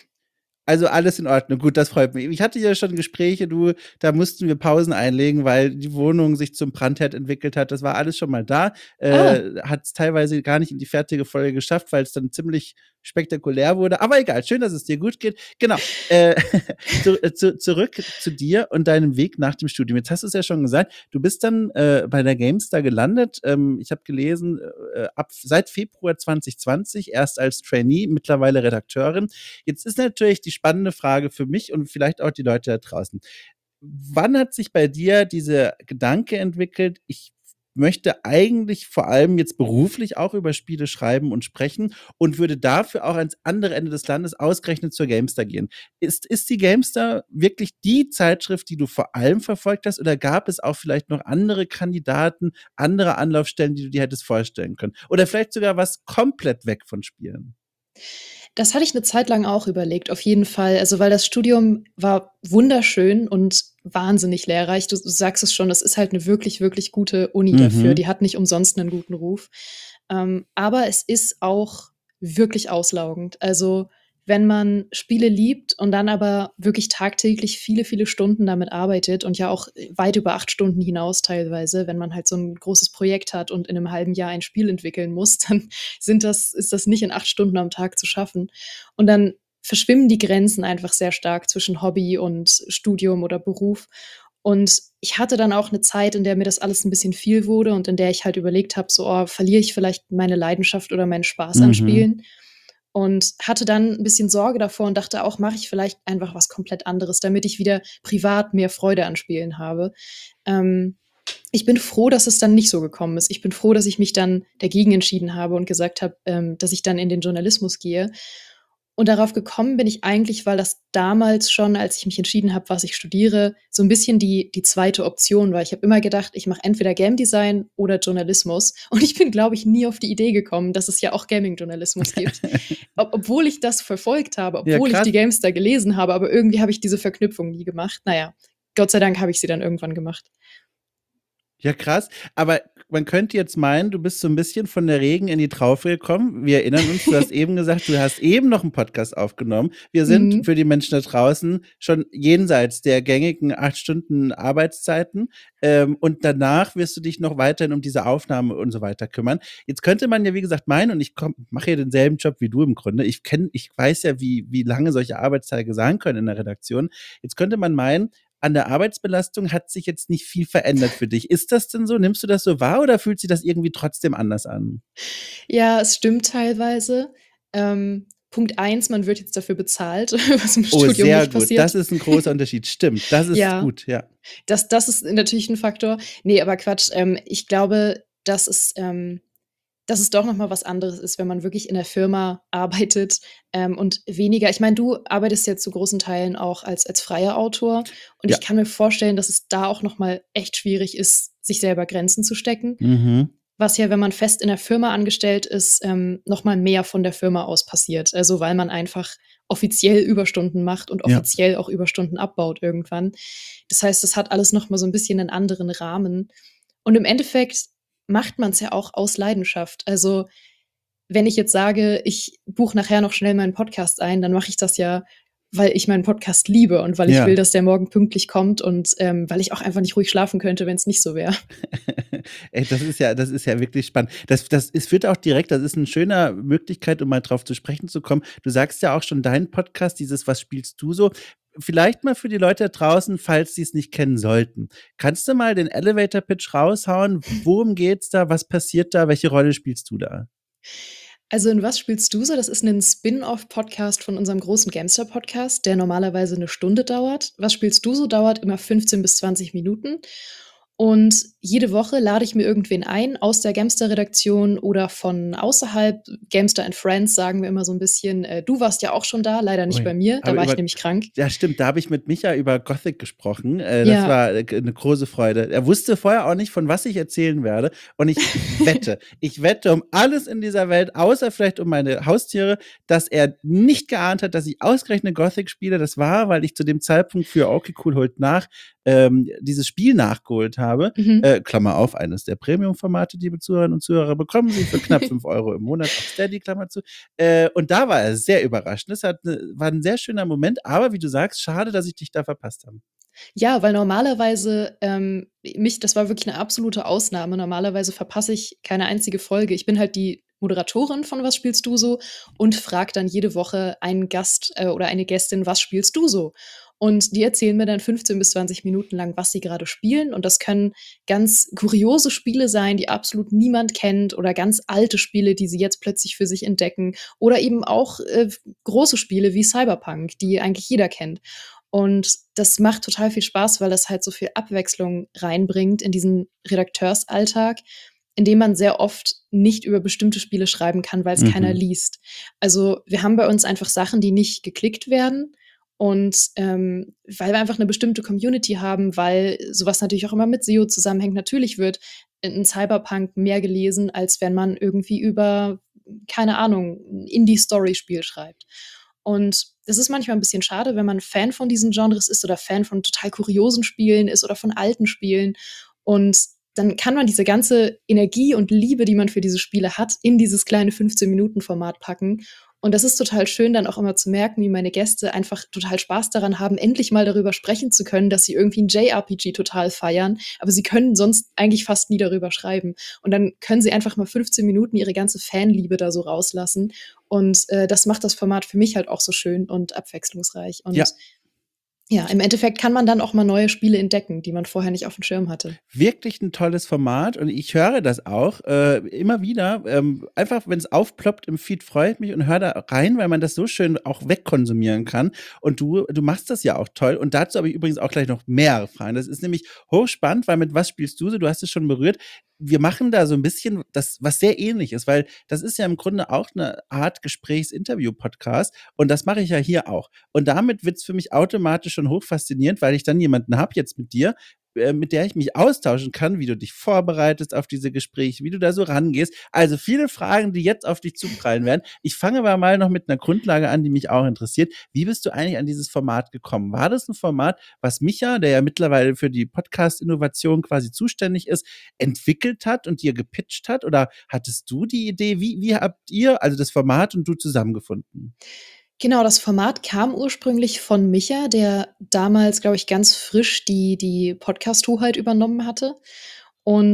Also alles in Ordnung. Gut, das freut mich. Ich hatte ja schon Gespräche, du, da mussten wir Pausen einlegen, weil die Wohnung sich zum Brandherd entwickelt hat. Das war alles schon mal da. Ah, Äh, hat es teilweise gar nicht in die fertige Folge geschafft, weil es dann ziemlich spektakulär wurde. Aber egal, schön, dass es dir gut geht. Genau. Äh, zu, äh, zu, zurück zu dir und deinem Weg nach dem Studium. Jetzt hast du es ja schon gesagt, du bist dann äh, bei der GameStar gelandet. Ähm, ich habe gelesen, äh, ab seit Februar zwanzig zwanzig, erst als Trainee, mittlerweile Redakteurin. Jetzt ist natürlich die spannende Frage für mich und vielleicht auch die Leute da draußen. Wann hat sich bei dir dieser Gedanke entwickelt, ich möchte eigentlich vor allem jetzt beruflich auch über Spiele schreiben und sprechen und würde dafür auch ans andere Ende des Landes ausgerechnet zur GameStar gehen? Ist, ist die GameStar wirklich die Zeitschrift, die du vor allem verfolgt hast, oder gab es auch vielleicht noch andere Kandidaten, andere Anlaufstellen, die du dir hättest vorstellen können? Oder vielleicht sogar was komplett weg von Spielen? das hatte ich eine Zeit lang auch überlegt, auf jeden Fall. Also, weil das Studium war wunderschön und wahnsinnig lehrreich. Du du sagst es schon, das ist halt eine wirklich, wirklich gute Uni dafür. Mhm. Die hat nicht umsonst einen guten Ruf. Ähm, aber es ist auch wirklich auslaugend. Also, wenn man Spiele liebt und dann aber wirklich tagtäglich viele, viele Stunden damit arbeitet und ja auch, äh, weit über acht Stunden hinaus teilweise, wenn man halt so ein großes Projekt hat und in einem halben Jahr ein Spiel entwickeln muss, dann sind das ist das nicht in acht Stunden am Tag zu schaffen. Und dann verschwimmen die Grenzen einfach sehr stark zwischen Hobby und Studium oder Beruf. Und ich hatte dann auch eine Zeit, in der mir das alles ein bisschen viel wurde und in der ich halt überlegt habe, so: „Oh, verliere ich vielleicht meine Leidenschaft oder meinen Spaß an Mhm. Spielen?“ Und hatte dann ein bisschen Sorge davor und dachte auch, mache ich vielleicht einfach was komplett anderes, damit ich wieder privat mehr Freude an Spielen habe. Ähm, Ich bin froh, dass es dann nicht so gekommen ist. Ich bin froh, dass ich mich dann dagegen entschieden habe und gesagt habe, ähm, dass ich dann in den Journalismus gehe. Und darauf gekommen bin ich eigentlich, weil das damals schon, als ich mich entschieden habe, was ich studiere, so ein bisschen die die zweite Option war. Ich habe immer gedacht, ich mache entweder Game Design oder Journalismus. Und ich bin, glaube ich, nie auf die Idee gekommen, dass es ja auch Gaming-Journalismus gibt. Ob obwohl ich das verfolgt habe, Ja, obwohl ich krass. die GameStar gelesen habe, aber irgendwie habe ich diese Verknüpfung nie gemacht. Na ja, Gott sei Dank habe ich sie dann irgendwann gemacht. Ja, krass. Aber man könnte jetzt meinen, du bist so ein bisschen von der Regen in die Traufe gekommen. Wir erinnern uns, du hast eben gesagt, du hast eben noch einen Podcast aufgenommen. Wir sind Mhm. für die Menschen da draußen schon jenseits der gängigen acht Stunden Arbeitszeiten. Ähm, und danach wirst du dich noch weiterhin um diese Aufnahme und so weiter kümmern. Jetzt könnte man ja, wie gesagt, meinen, und ich mache ja denselben Job wie du im Grunde. Ich kenne, ich weiß ja, wie, wie lange solche Arbeitstage sein können in der Redaktion. Jetzt könnte man meinen, an der Arbeitsbelastung hat sich jetzt nicht viel verändert für dich. Ist das denn so? Nimmst du das so wahr oder fühlt sich das irgendwie trotzdem anders an? Ja, es stimmt teilweise. Ähm, Punkt eins, man wird jetzt dafür bezahlt, was im Oh, Studium sehr nicht gut. passiert. Das ist ein großer Unterschied. Stimmt, das ist Ja, gut, ja. das das ist natürlich 'n Faktor. Ne, aber Quatsch. Ähm, ich glaube, dass es ähm, dass es doch noch mal was anderes ist, wenn man wirklich in der Firma arbeitet, ähm, und weniger ich meine, du arbeitest ja zu großen Teilen auch als als freier Autor und ich Ja. kann mir vorstellen, dass es da auch noch mal echt schwierig ist, sich selber Grenzen zu stecken, Mhm. was ja, wenn man fest in der Firma angestellt ist, ähm, noch mal mehr von der Firma aus passiert. Also, weil man einfach offiziell Überstunden macht und Ja. offiziell auch Überstunden abbaut irgendwann. Das heißt, das hat alles noch mal so 'n bisschen 'nen anderen Rahmen. Und im Endeffekt macht man's ja auch aus Leidenschaft. Also, wenn ich jetzt sage, ich buche nachher noch schnell meinen Podcast ein, dann mache ich das ja, weil ich meinen Podcast liebe und weil ich will, Ja. dass der morgen pünktlich kommt und, ähm, weil ich auch einfach nicht ruhig schlafen könnte, wenn's nicht so wäre. Ey, das ist ja das ist ja wirklich spannend. Das das es führt auch direkt das ist 'n schöner Möglichkeit, um mal drauf zu sprechen zu kommen. Du sagst ja auch schon, dein Podcast, dieses „Was spielst du so?“ Vielleicht mal für die Leute da draußen, falls sie's nicht kennen sollten. Kannst du mal den Elevator Pitch raushauen? Worum geht's da? Was passiert da? Welche Rolle spielst du da? Also, in „Was spielst du so?“, das ist 'nen Spin-off-Podcast von unserem großen Gamester-Podcast, der normalerweise 'ne Stunde dauert. „Was spielst du so?“ dauert immer fünfzehn bis zwanzig Minuten. Und jede Woche lade ich mir irgendwen ein aus der Gamester-Redaktion oder von außerhalb. Gamester and Friends sagen wir immer so 'n bisschen. Äh, du warst ja auch schon da, leider nicht bei Ui, mir, da aber war ich über nämlich krank. ja stimmt, da habe ich mit Micha über Gothic gesprochen. Äh, das Ja. war, äh, g 'ne große Freude. Er wusste vorher auch nicht, von was ich erzählen werde. Und ich ich wette ich wette um alles in dieser Welt, außer vielleicht um meine Haustiere, dass er nicht geahnt hat, dass ich ausgerechnet Gothic spiele. Das war, weil ich zu dem Zeitpunkt für Okay Cool holt nach, ähm, dieses Spiel nachgeholt habe. Mhm. Äh, Klammer auf, eines der Premium-Formate, liebe Zuhörerinnen und Zuhörer, bekommen Sie für knapp fünf Euro im Monat auf Steady, Klammer zu. Äh, und da war er sehr überrascht. Das hat 'ne war 'n sehr schöner Moment, aber wie du sagst, schade, dass ich dich da verpasst habe. Ja, weil normalerweise, ähm, mich das war wirklich 'ne absolute Ausnahme. Normalerweise verpasse ich keine einzige Folge. Ich bin halt die Moderatorin von „Was spielst du so?“ und frage dann jede Woche einen Gast, äh, oder eine Gästin: „Was spielst du so?“ Und die erzählen mir dann fünfzehn bis zwanzig Minuten lang, was sie grade spielen. Und das können ganz kuriose Spiele sein, die absolut niemand kennt oder ganz alte Spiele, die sie jetzt plötzlich für sich entdecken oder eben auch, äh, f große Spiele wie Cyberpunk, die eigentlich jeder kennt. Und das macht total viel Spaß, weil das halt so viel Abwechslung reinbringt in diesen Redakteursalltag, in dem man sehr oft nicht über bestimmte Spiele schreiben kann, weil's keiner Mhm. liest. Also, wir haben bei uns einfach Sachen, die nicht geklickt werden und, ähm, weil wir einfach 'ne bestimmte Community haben, weil so was natürlich auch immer mit S E O zusammenhängt. Natürlich wird 'n 'n Cyberpunk mehr gelesen, als wenn man irgendwie über, keine Ahnung, 'n Indie-Story-Spiel schreibt. Und es ist manchmal 'n bisschen schade, wenn man Fan von diesen Genres ist oder Fan von total kuriosen Spielen ist oder von alten Spielen. Und dann kann man diese ganze Energie und Liebe, die man für diese Spiele hat, in dieses kleine fünfzehn-Minuten-Format packen. Und das ist total schön, dann auch immer zu merken, wie meine Gäste einfach total Spaß daran haben, endlich mal darüber sprechen zu können, dass sie irgendwie 'n J R P G total feiern, aber sie können sonst eigentlich fast nie darüber schreiben. Und dann können sie einfach mal fünfzehn Minuten ihre ganze Fanliebe da so rauslassen. Und, äh, das macht das Format für mich halt auch so schön und abwechslungsreich. Und Ja. ja, im Endeffekt kann man dann auch mal neue Spiele entdecken, die man vorher nicht auf'm Schirm hatte. Wirklich 'n tolles Format und ich höre das auch, äh, immer wieder. Ähm, einfach, wenn's aufploppt im Feed, freue ich mich und höre da rein, weil man das so schön auch wegkonsumieren kann. Und du du machst das ja auch toll. Und dazu habe ich übrigens auch gleich noch mehrere Fragen. Das ist nämlich hochspannend, weil mit „Was spielst du so?“, du hast es schon berührt. Wir machen da so 'n bisschen das, was sehr ähnlich ist, weil das ist ja im Grunde auch 'ne Art Gesprächs-Interview-Podcast und das mache ich ja hier auch. Und damit wird's für mich automatisch schon hochfaszinierend, weil ich dann jemanden habe jetzt mit dir, äh, mit der ich mich austauschen kann, wie du dich vorbereitest auf diese Gespräche, wie du da so rangehst. Also, viele Fragen, die jetzt auf dich zuprallen werden. Ich fange aber mal noch mit 'ner Grundlage an, die mich auch interessiert. Wie bist du eigentlich an dieses Format gekommen? War das 'n Format, was Micha, der ja mittlerweile für die Podcast-Innovation quasi zuständig ist, entwickelt hat und dir gepitcht hat? Oder hattest du die Idee? Wie wie habt ihr, also das Format und du, zusammengefunden? Genau, das Format kam ursprünglich von Micha, der damals, glaube ich, ganz frisch die die Podcast-Hoheit übernommen hatte. Und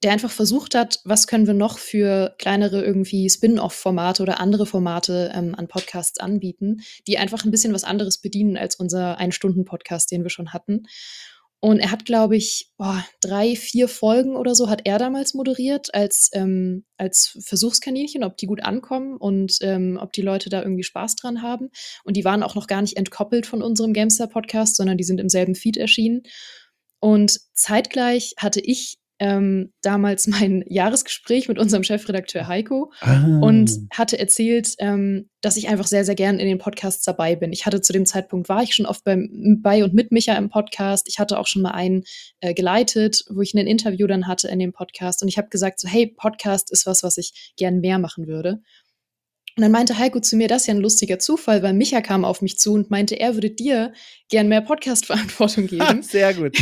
der einfach versucht hat, was können wir noch für kleinere irgendwie Spin-off-Formate oder andere Formate ähm, an Podcasts anbieten, die einfach ein bisschen was anderes bedienen als unser Ein-Stunden-Podcast, den wir schon hatten. Und er hat, glaube ich, boah, drei, vier Folgen oder so hat er damals moderiert als, ähm, als Versuchskaninchen, ob die gut ankommen und ähm, ob die Leute da irgendwie Spaß dran haben. Und die waren auch noch gar nicht entkoppelt von unserem GameStar-Podcast, sondern die sind im selben Feed erschienen. Und zeitgleich hatte ich ähm, damals mein Jahresgespräch mit unserem Chefredakteur Heiko Ah. und hatte erzählt, ähm, dass ich einfach sehr, sehr gern in den Podcasts dabei bin. Ich hatte zu dem Zeitpunkt, war ich schon oft beim, bei und mit Micha im Podcast. Ich hatte auch schon mal einen äh, geleitet, wo ich ein Interview dann hatte in dem Podcast. Und ich habe gesagt so, hey, Podcast ist was, was ich gern mehr machen würde. Und dann meinte Heiko zu mir, das ist ja ein lustiger Zufall, weil Micha kam auf mich zu und meinte, er würde dir gern mehr Podcast-Verantwortung geben. Sehr gut.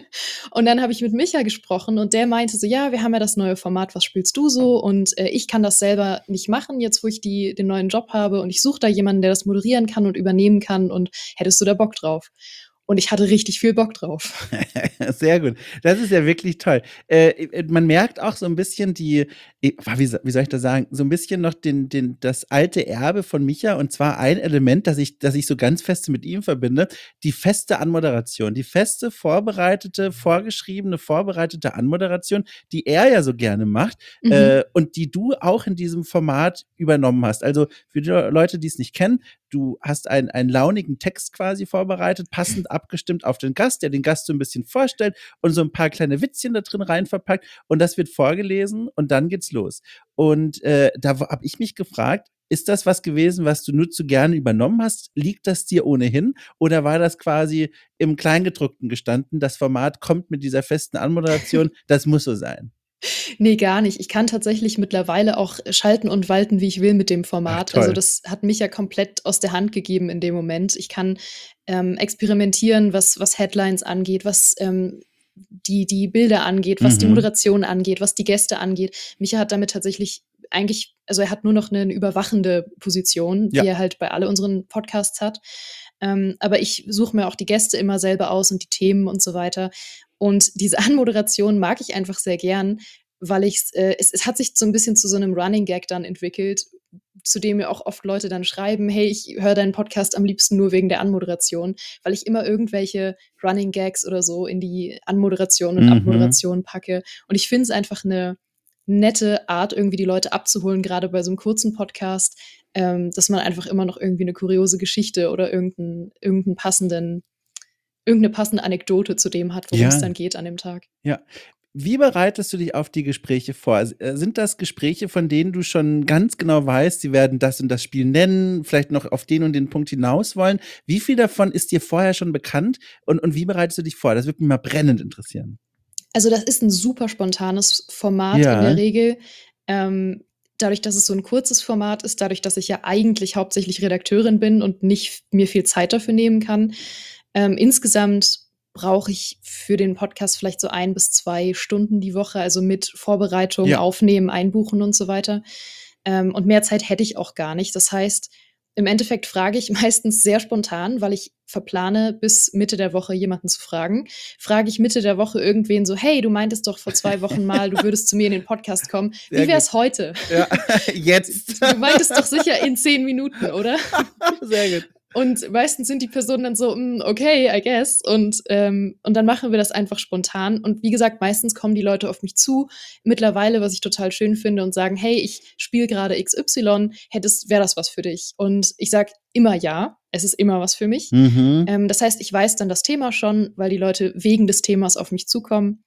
Und dann habe ich mit Micha gesprochen und der meinte so, ja, wir haben ja das neue Format, was spielst du so? Und äh, ich kann das selber nicht machen, jetzt wo ich die, den neuen Job habe und ich suche da jemanden, der das moderieren kann und übernehmen kann und hättest du da Bock drauf? Und ich hatte richtig viel Bock drauf. Sehr gut. Das ist ja wirklich toll. Äh, man merkt auch so ein bisschen die, wie, wie soll ich das sagen, so ein bisschen noch den, den, das alte Erbe von Micha, und zwar ein Element, das ich, das ich so ganz fest mit ihm verbinde, die feste Anmoderation, die feste, vorbereitete, vorgeschriebene, vorbereitete Anmoderation, die er ja so gerne macht, mhm. äh, und die du auch in diesem Format übernommen hast. Also für die Leute, die es nicht kennen, du hast einen, einen launigen Text quasi vorbereitet, passend abgestimmt auf den Gast, der den Gast so ein bisschen vorstellt und so ein paar kleine Witzchen da drin rein verpackt, und das wird vorgelesen und dann geht's los. Und äh, da habe ich mich gefragt, ist das was gewesen, was du nur zu gerne übernommen hast? Liegt das dir ohnehin? Oder war das quasi im Kleingedruckten gestanden? Das Format kommt mit dieser festen Anmoderation, das muss so sein. Nee, gar nicht. Ich kann tatsächlich mittlerweile auch schalten und walten, wie ich will mit dem Format. Ach, also das hat mich ja komplett aus der Hand gegeben in dem Moment. Ich kann ähm, experimentieren, was, was Headlines angeht, was ähm, die, die Bilder angeht, was mhm. die Moderation angeht, was die Gäste angeht. Micha hat damit tatsächlich eigentlich, also er hat nur noch eine überwachende Position, ja. die er halt bei all unseren Podcasts hat. Ähm, aber ich suche mir auch die Gäste immer selber aus und die Themen und so weiter. Und diese Anmoderation mag ich einfach sehr gern, weil ich's, äh, es, es hat sich so ein bisschen zu so einem Running Gag dann entwickelt, zu dem mir auch oft Leute dann schreiben, hey, ich höre deinen Podcast am liebsten nur wegen der Anmoderation, weil ich immer irgendwelche Running Gags oder so in die Anmoderation und mhm. Abmoderation packe. Und ich finde es einfach eine nette Art, irgendwie die Leute abzuholen, gerade bei so einem kurzen Podcast, ähm, dass man einfach immer noch irgendwie eine kuriose Geschichte oder irgendeinen, irgendeinen passenden, irgendeine passende Anekdote zu dem hat, worum ja. es dann geht an dem Tag. Ja. Wie bereitest du dich auf die Gespräche vor? Sind das Gespräche, von denen du schon ganz genau weißt, sie werden das und das Spiel nennen, vielleicht noch auf den und den Punkt hinaus wollen? Wie viel davon ist dir vorher schon bekannt, und, und wie bereitest du dich vor? Das würde mich mal brennend interessieren. Also das ist ein super spontanes Format ja. in der Regel. Ähm, dadurch, dass es so ein kurzes Format ist, dadurch, dass ich ja eigentlich hauptsächlich Redakteurin bin und nicht mir viel Zeit dafür nehmen kann. Ähm, insgesamt brauche ich für den Podcast vielleicht so ein bis zwei Stunden die Woche, also mit Vorbereitung, ja. Aufnehmen, Einbuchen und so weiter. Ähm, und mehr Zeit hätte ich auch gar nicht. Das heißt, im Endeffekt frage ich meistens sehr spontan, weil ich verplane, bis Mitte der Woche jemanden zu fragen. Frage ich Mitte der Woche irgendwen so, hey, du meintest doch vor zwei Wochen mal, du würdest zu mir in den Podcast kommen. Sehr Wie wär's gut. heute? Ja, jetzt. Du meintest doch sicher in zehn Minuten, oder? Sehr gut. Und meistens sind die Personen dann so, okay, I guess. Und, ähm, und dann machen wir das einfach spontan. Und wie gesagt, meistens kommen die Leute auf mich zu, mittlerweile, was ich total schön finde, und sagen, hey, ich spiele gerade X Y, hättest, wäre das was für dich? Und ich sage immer ja, es ist immer was für mich. Mhm. Ähm, das heißt, ich weiß dann das Thema schon, weil die Leute wegen des Themas auf mich zukommen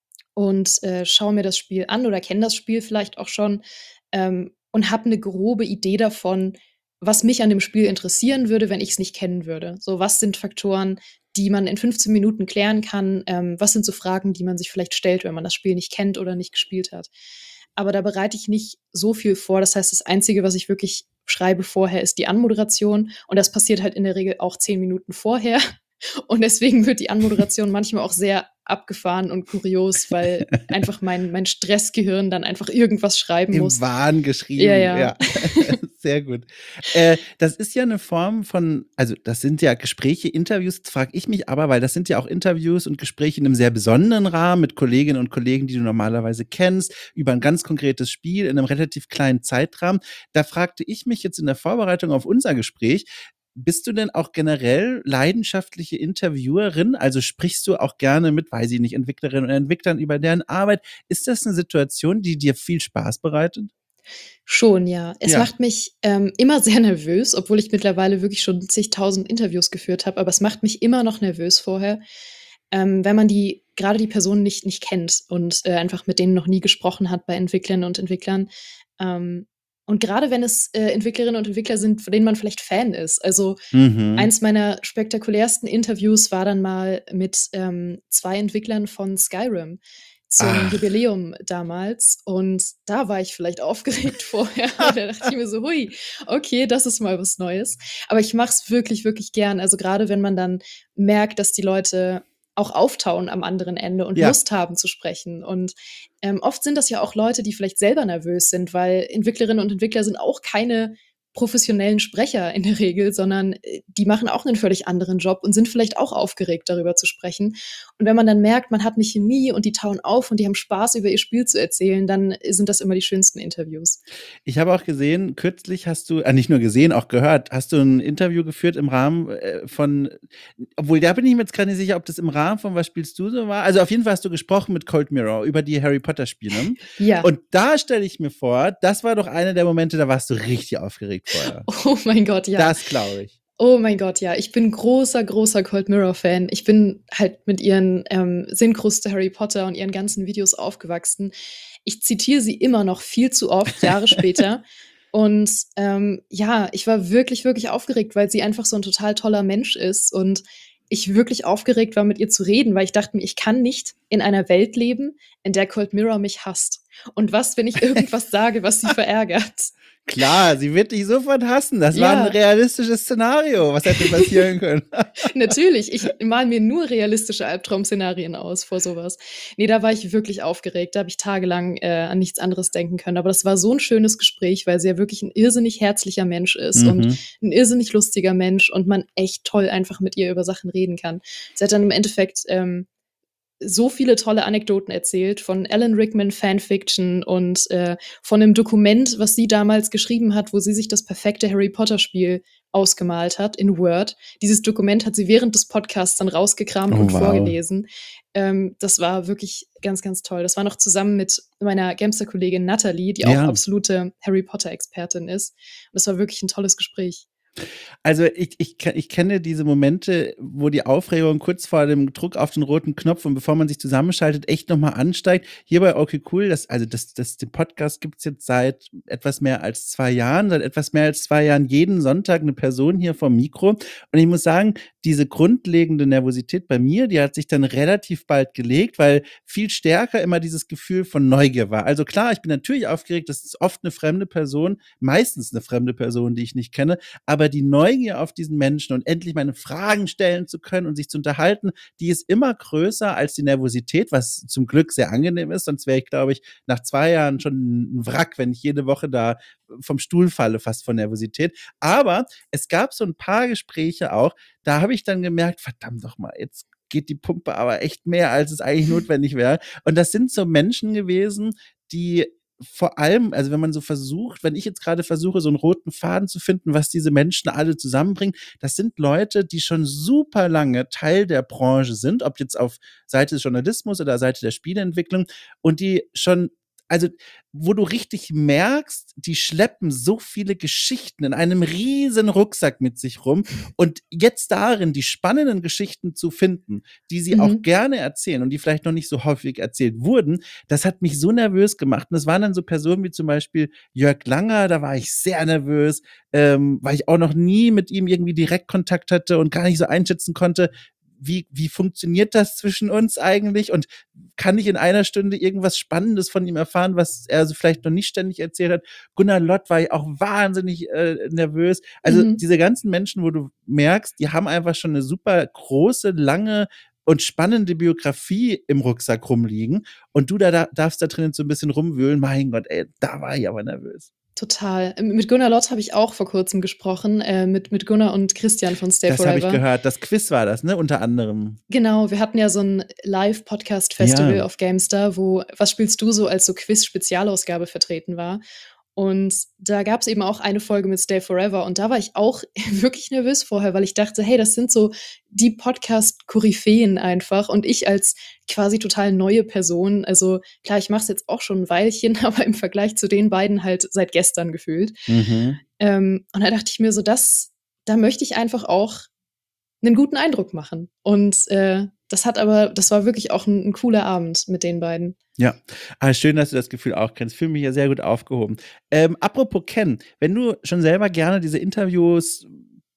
und äh, schaue mir das Spiel an oder kenne das Spiel vielleicht auch schon ähm, und habe eine grobe Idee davon, was mich an dem Spiel interessieren würde, wenn ich es nicht kennen würde. So, was sind Faktoren, die man in fünfzehn Minuten klären kann? Ähm, was sind so Fragen, die man sich vielleicht stellt, wenn man das Spiel nicht kennt oder nicht gespielt hat? Aber da bereite ich nicht so viel vor. Das heißt, das Einzige, was ich wirklich schreibe vorher, ist die Anmoderation. Und das passiert halt in der Regel auch zehn Minuten vorher. Und deswegen wird die Anmoderation manchmal auch sehr abgefahren und kurios, weil einfach mein, mein Stressgehirn dann einfach irgendwas schreiben Im muss. Wahn geschrieben. Ja, ja. ja. Sehr gut. Äh, das ist ja eine Form von also, das sind ja Gespräche, Interviews. Jetzt frage ich mich aber, weil das sind ja auch Interviews und Gespräche in einem sehr besonderen Rahmen mit Kolleginnen und Kollegen, die du normalerweise kennst, über ein ganz konkretes Spiel in einem relativ kleinen Zeitrahmen. Da fragte ich mich jetzt in der Vorbereitung auf unser Gespräch: Bist du denn auch generell leidenschaftliche Interviewerin? Also, sprichst du auch gerne mit, weiß ich nicht, Entwicklerinnen und Entwicklern über deren Arbeit? Ist das eine Situation, die dir viel Spaß bereitet? Schon, ja. Es Ja. macht mich, ähm, immer sehr nervös, obwohl ich mittlerweile wirklich schon zigtausend Interviews geführt habe, aber es macht mich immer noch nervös vorher, ähm, wenn man die grade die Personen nicht nicht kennt und, äh, einfach mit denen noch nie gesprochen hat bei Entwicklerinnen und Entwicklern. Ähm, und grade wenn es, äh, Entwicklerinnen und Entwickler sind, von denen man vielleicht Fan ist. Also, Mhm. eins meiner spektakulärsten Interviews war dann mal mit, ähm, zwei Entwicklern von Skyrim zum Ach. Jubiläum damals und da war ich vielleicht aufgeregt vorher, aber da dachte ich mir so: „Hui, okay, das ist mal was Neues.“ Aber ich mache es wirklich, wirklich gern. Also, grade wenn man dann merkt, dass die Leute auch auftauen am anderen Ende und Ja. Lust haben zu sprechen. Und, ähm, oft sind das ja auch Leute, die vielleicht selber nervös sind, weil Entwicklerinnen und Entwickler sind auch keine professionellen Sprecher in der Regel, sondern, äh, die machen auch 'nen völlig anderen Job und sind vielleicht auch aufgeregt, darüber zu sprechen. Und wenn man dann merkt, man hat 'ne Chemie und die tauen auf und die haben Spaß, über ihr Spiel zu erzählen, dann sind das immer die schönsten Interviews. Ich habe auch gesehen, kürzlich hast du, äh, nicht nur gesehen, auch gehört, hast du ein Interview geführt im Rahmen, äh, von obwohl, da bin ich mir jetzt grad nicht sicher, ob das im Rahmen von „Was spielst du so“ war? Also, auf jeden Fall hast du gesprochen mit Cold Mirror über die Harry-Potter-Spiele. Ja. Und da stelle ich mir vor, das war doch einer der Momente, da warst du richtig aufgeregt vorher. Oh mein Gott, ja. Das glaube ich. Oh mein Gott, ja. Ich bin großer, großer Cold Mirror-Fan. Ich bin halt mit ihren, ähm, Synchros zu Harry Potter und ihren ganzen Videos aufgewachsen. Ich zitiere sie immer noch viel zu oft, Jahre später. Und, ähm, ja, ich war wirklich, wirklich aufgeregt, weil sie einfach so 'n total toller Mensch ist und ich wirklich aufgeregt war, mit ihr zu reden, weil ich dachte mir: „Ich kann nicht in einer Welt leben, in der Cold Mirror mich hasst. Und was, wenn ich irgendwas sage, was sie verärgert?“ Klar, sie wird dich sofort hassen. Das war 'n Ja. realistisches Szenario. Was hätte passieren können? Natürlich, ich male mir nur realistische Albtraum-Szenarien aus vor so was. Ne, da war ich wirklich aufgeregt. Da habe ich tagelang, äh, an nichts anderes denken können. Aber das war so 'n schönes Gespräch, weil sie ja wirklich 'n irrsinnig herzlicher Mensch ist und Mhm. 'n irrsinnig lustiger Mensch und man echt toll einfach mit ihr über Sachen reden kann. Sie hat dann im Endeffekt, ähm, so viele tolle Anekdoten erzählt von Alan Rickman Fanfiction und, äh, von 'nem Dokument, was sie damals geschrieben hat, wo sie sich das perfekte Harry-Potter-Spiel ausgemalt hat in Word. Dieses Dokument hat sie während des Podcasts dann rausgekramt Oh, und wow. vorgelesen. Ähm, das war wirklich ganz, ganz toll. Das war noch zusammen mit meiner Gamester-Kollegin Natalie, die auch Ja. absolute Harry-Potter-Expertin ist. Und das war wirklich 'n tolles Gespräch. Also, ich ich ke ich kenne diese Momente, wo die Aufregung kurz vor dem Druck auf den roten Knopf und bevor man sich zusammenschaltet, echt noch mal ansteigt. Hier bei okay cool, das also, das das den Podcast gibt's jetzt seit etwas mehr als zwei Jahren. Seit etwas mehr als zwei Jahren jeden Sonntag 'ne Person hier vorm Mikro. Und ich muss sagen, diese grundlegende Nervosität bei mir, die hat sich dann relativ bald gelegt, weil viel stärker immer dieses Gefühl von Neugier war. Also klar, ich bin natürlich aufgeregt, das ist oft 'ne fremde Person, meistens 'ne fremde Person, die ich nicht kenne, aber die Neugier auf diesen Menschen und endlich meine Fragen stellen zu können und sich zu unterhalten, die ist immer größer als die Nervosität, was zum Glück sehr angenehm ist, sonst wäre ich, glaube ich, nach zwei Jahren schon 'n Wrack, wenn ich jede Woche da vom Stuhl falle fast vor Nervosität. Aber es gab so 'n paar Gespräche auch, da habe ich dann gemerkt: „Verdammt noch mal, jetzt geht die Pumpe aber echt mehr, als es eigentlich notwendig wäre.“ Und das sind so Menschen gewesen, die vor allem also, wenn man so versucht wenn ich jetzt grade versuche, so 'n roten Faden zu finden, was diese Menschen alle zusammenbringt, das sind Leute, die schon super lange Teil der Branche sind, ob jetzt auf Seite des Journalismus oder Seite der Spieleentwicklung und die schon also, wo du richtig merkst, die schleppen so viele Geschichten in einem riesen Rucksack mit sich rum und jetzt darin die spannenden Geschichten zu finden, die sie auch Mhm. gerne erzählen und die vielleicht noch nicht so häufig erzählt wurden, das hat mich so nervös gemacht. Und das waren dann so Personen wie zum Beispiel Jörg Langer, da war ich sehr nervös, ähm, weil ich auch noch nie mit ihm irgendwie direkt Kontakt hatte und gar nicht so einschätzen konnte, wie wie funktioniert das zwischen uns eigentlich und kann ich in einer Stunde irgendwas Spannendes von ihm erfahren, was er so vielleicht noch nicht ständig erzählt hat. Gunnar Lott war ich auch wahnsinnig, äh, nervös. Also, Mhm. diese ganzen Menschen, wo du merkst, die haben einfach schon 'ne super große, lange und spannende Biografie im Rucksack rumliegen und du da da darfst da drinnen so 'n bisschen rumwühlen. Mein Gott, ey, da war ich aber nervös. Total. Ähm, mit Gunnar Lott habe ich auch vor Kurzem gesprochen, äh, mit mit Gunnar und Christian von Stay Das habe ich Forever. gehört. Das Quiz war das, ne, unter anderem. Genau, wir hatten ja so 'n Live-Podcast-Festival Ja. auf GameStar, wo „Was spielst du so?“ als so Quiz-Spezialausgabe vertreten war. Und da gab's eben auch eine Folge mit Stay Forever und da war ich auch wirklich nervös vorher, weil ich dachte: „Hey, das sind so die Podcast-Koryphäen einfach“ und ich als quasi total neue Person also, klar, ich mache es jetzt auch schon 'n Weilchen, aber im Vergleich zu den beiden halt seit gestern gefühlt. Mhm. Ähm, und da dachte ich mir so, das da möchte ich einfach auch 'nen guten Eindruck machen. Und, äh, das hat aber das war wirklich auch 'n 'n cooler Abend mit den beiden. Ja. Ah, schön, dass du das Gefühl auch kennst. Fühle mich hier sehr gut aufgehoben. Ähm, apropos kennen, wenn du schon selber gerne diese Interviews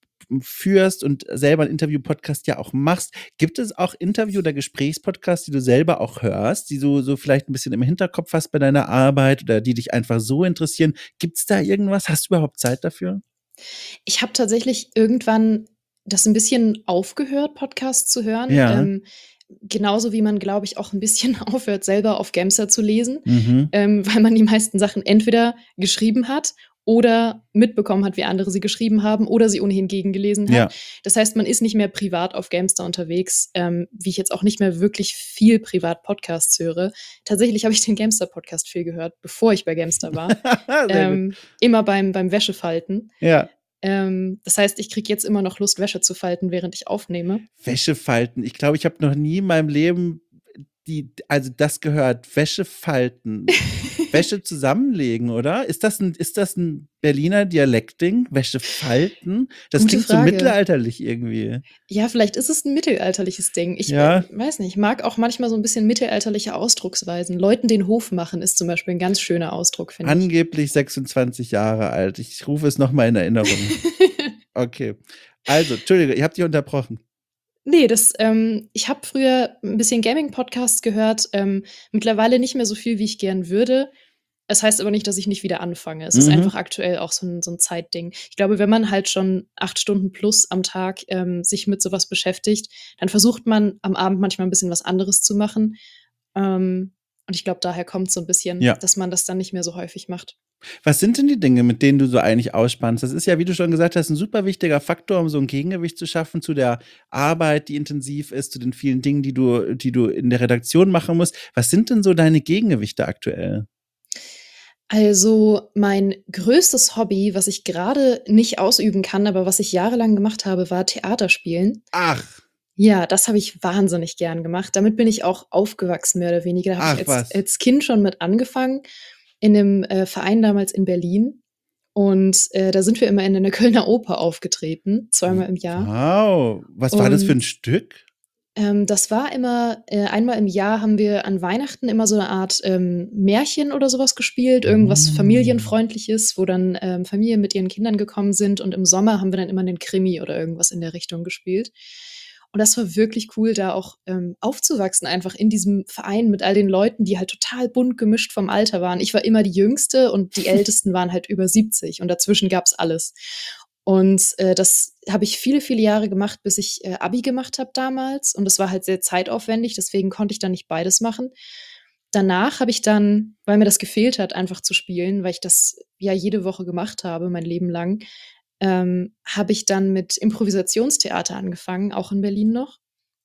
führst und selber 'n Interview-Podcast ja auch machst, gibt es auch Interview- oder Gesprächspodcasts, die du selber auch hörst, die du so vielleicht 'n bisschen im Hinterkopf hast bei deiner Arbeit oder die dich einfach so interessieren? Gibt's da irgendwas? Hast du überhaupt Zeit dafür? Ich habe tatsächlich irgendwann das 'n bisschen aufgehört, Podcasts zu hören, Ja. ähm, genauso wie man, glaube ich, auch 'n bisschen aufhört, selber auf Gamestar zu lesen, Mhm. ähm, weil man die meisten Sachen entweder geschrieben hat oder mitbekommen hat, wie andere sie geschrieben haben oder sie ohnehin gegengelesen hat. Ja. Das heißt, man ist nicht mehr privat auf Gamestar unterwegs, ähm, wie ich jetzt auch nicht mehr wirklich viel privat Podcasts höre. Tatsächlich habe ich den Gamestar-Podcast viel gehört, bevor ich bei Gamestar war, Sehr gut. ähm, immer beim beim Wäschefalten. Ja. Ähm, das heißt, ich kriege jetzt immer noch Lust, Wäsche zu falten, während ich aufnehme. Wäsche falten. Ich glaube, ich habe noch nie in meinem Leben die also, das gehört, Wäsche falten. Wäsche zusammenlegen, oder? Ist das 'n ist das 'n Berliner Dialektding? Wäsche falten? Das Gute klingt so Frage. mittelalterlich irgendwie. Ja, vielleicht ist es 'n mittelalterliches Ding. Ich, äh, Ja. weiß nicht, mag auch manchmal so 'n bisschen mittelalterliche Ausdrucksweisen. Leuten den Hof machen ist zum Beispiel 'n ganz schöner Ausdruck, finde ich. Angeblich sechsundzwanzig Jahre alt. Ich rufe es noch mal in Erinnerung. Okay. Also, Entschuldige, ich habe dich unterbrochen. Ne, das ähm, ich habe früher 'n bisschen Gaming-Podcasts gehört, ähm, mittlerweile nicht mehr so viel, wie ich gern würde. Es heißt aber nicht, dass ich nicht wieder anfange. Es ist Mhm. einfach aktuell auch so 'n so 'n Zeitding. Ich glaube, wenn man halt schon acht Stunden plus am Tag, ähm, sich mit so was beschäftigt, dann versucht man am Abend manchmal 'n bisschen was anderes zu machen. Ähm, und ich glaube, daher kommt's so 'n bisschen, Ja. dass man das dann nicht mehr so häufig macht. Was sind denn die Dinge, mit denen du so eigentlich ausspannst? Das ist ja, wie du schon gesagt hast, 'n super wichtiger Faktor, um so 'n Gegengewicht zu schaffen zu der Arbeit, die intensiv ist, zu den vielen Dingen, die du die du in der Redaktion machen musst. Was sind denn so deine Gegengewichte aktuell? Also, mein größtes Hobby, was ich grade nicht ausüben kann, aber was ich jahrelang gemacht habe, war Theater spielen. Ach. Ja, das habe ich wahnsinnig gern gemacht. Damit bin ich auch aufgewachsen, mehr oder weniger. Da habe ich Ach als was. als Kind schon mit angefangen in 'nem, äh, Verein damals in Berlin. Und, äh, da sind wir immer in in der Kölner Oper aufgetreten, W zweimal im Jahr. wow. Was war das für 'n Und Stück? ähm, das war immer äh, einmal im Jahr haben wir an Weihnachten immer so 'ne Art, ähm, Märchen oder so was gespielt, irgendwas Hm. Familienfreundliches, wo dann, ähm, Familien mit ihren Kindern gekommen sind. Und im Sommer haben wir dann immer 'nen Krimi oder irgendwas in der Richtung gespielt. Und das war wirklich cool, da auch, ähm, aufzuwachsen, einfach in diesem Verein mit all den Leuten, die halt total bunt gemischt vom Alter waren. Ich war immer die Jüngste und die Ältesten waren halt über siebzig und dazwischen gab's alles. Und, äh, das habe ich viele, viele Jahre gemacht, bis ich, äh, Abi gemacht habe damals. Und das war halt sehr zeitaufwendig, deswegen konnte ich da nicht beides machen. Danach habe ich dann, weil mir das gefehlt hat, einfach zu spielen, weil ich das ja jede Woche gemacht habe, mein Leben lang, ähm, habe ich dann mit Improvisationstheater angefangen, auch in Berlin noch.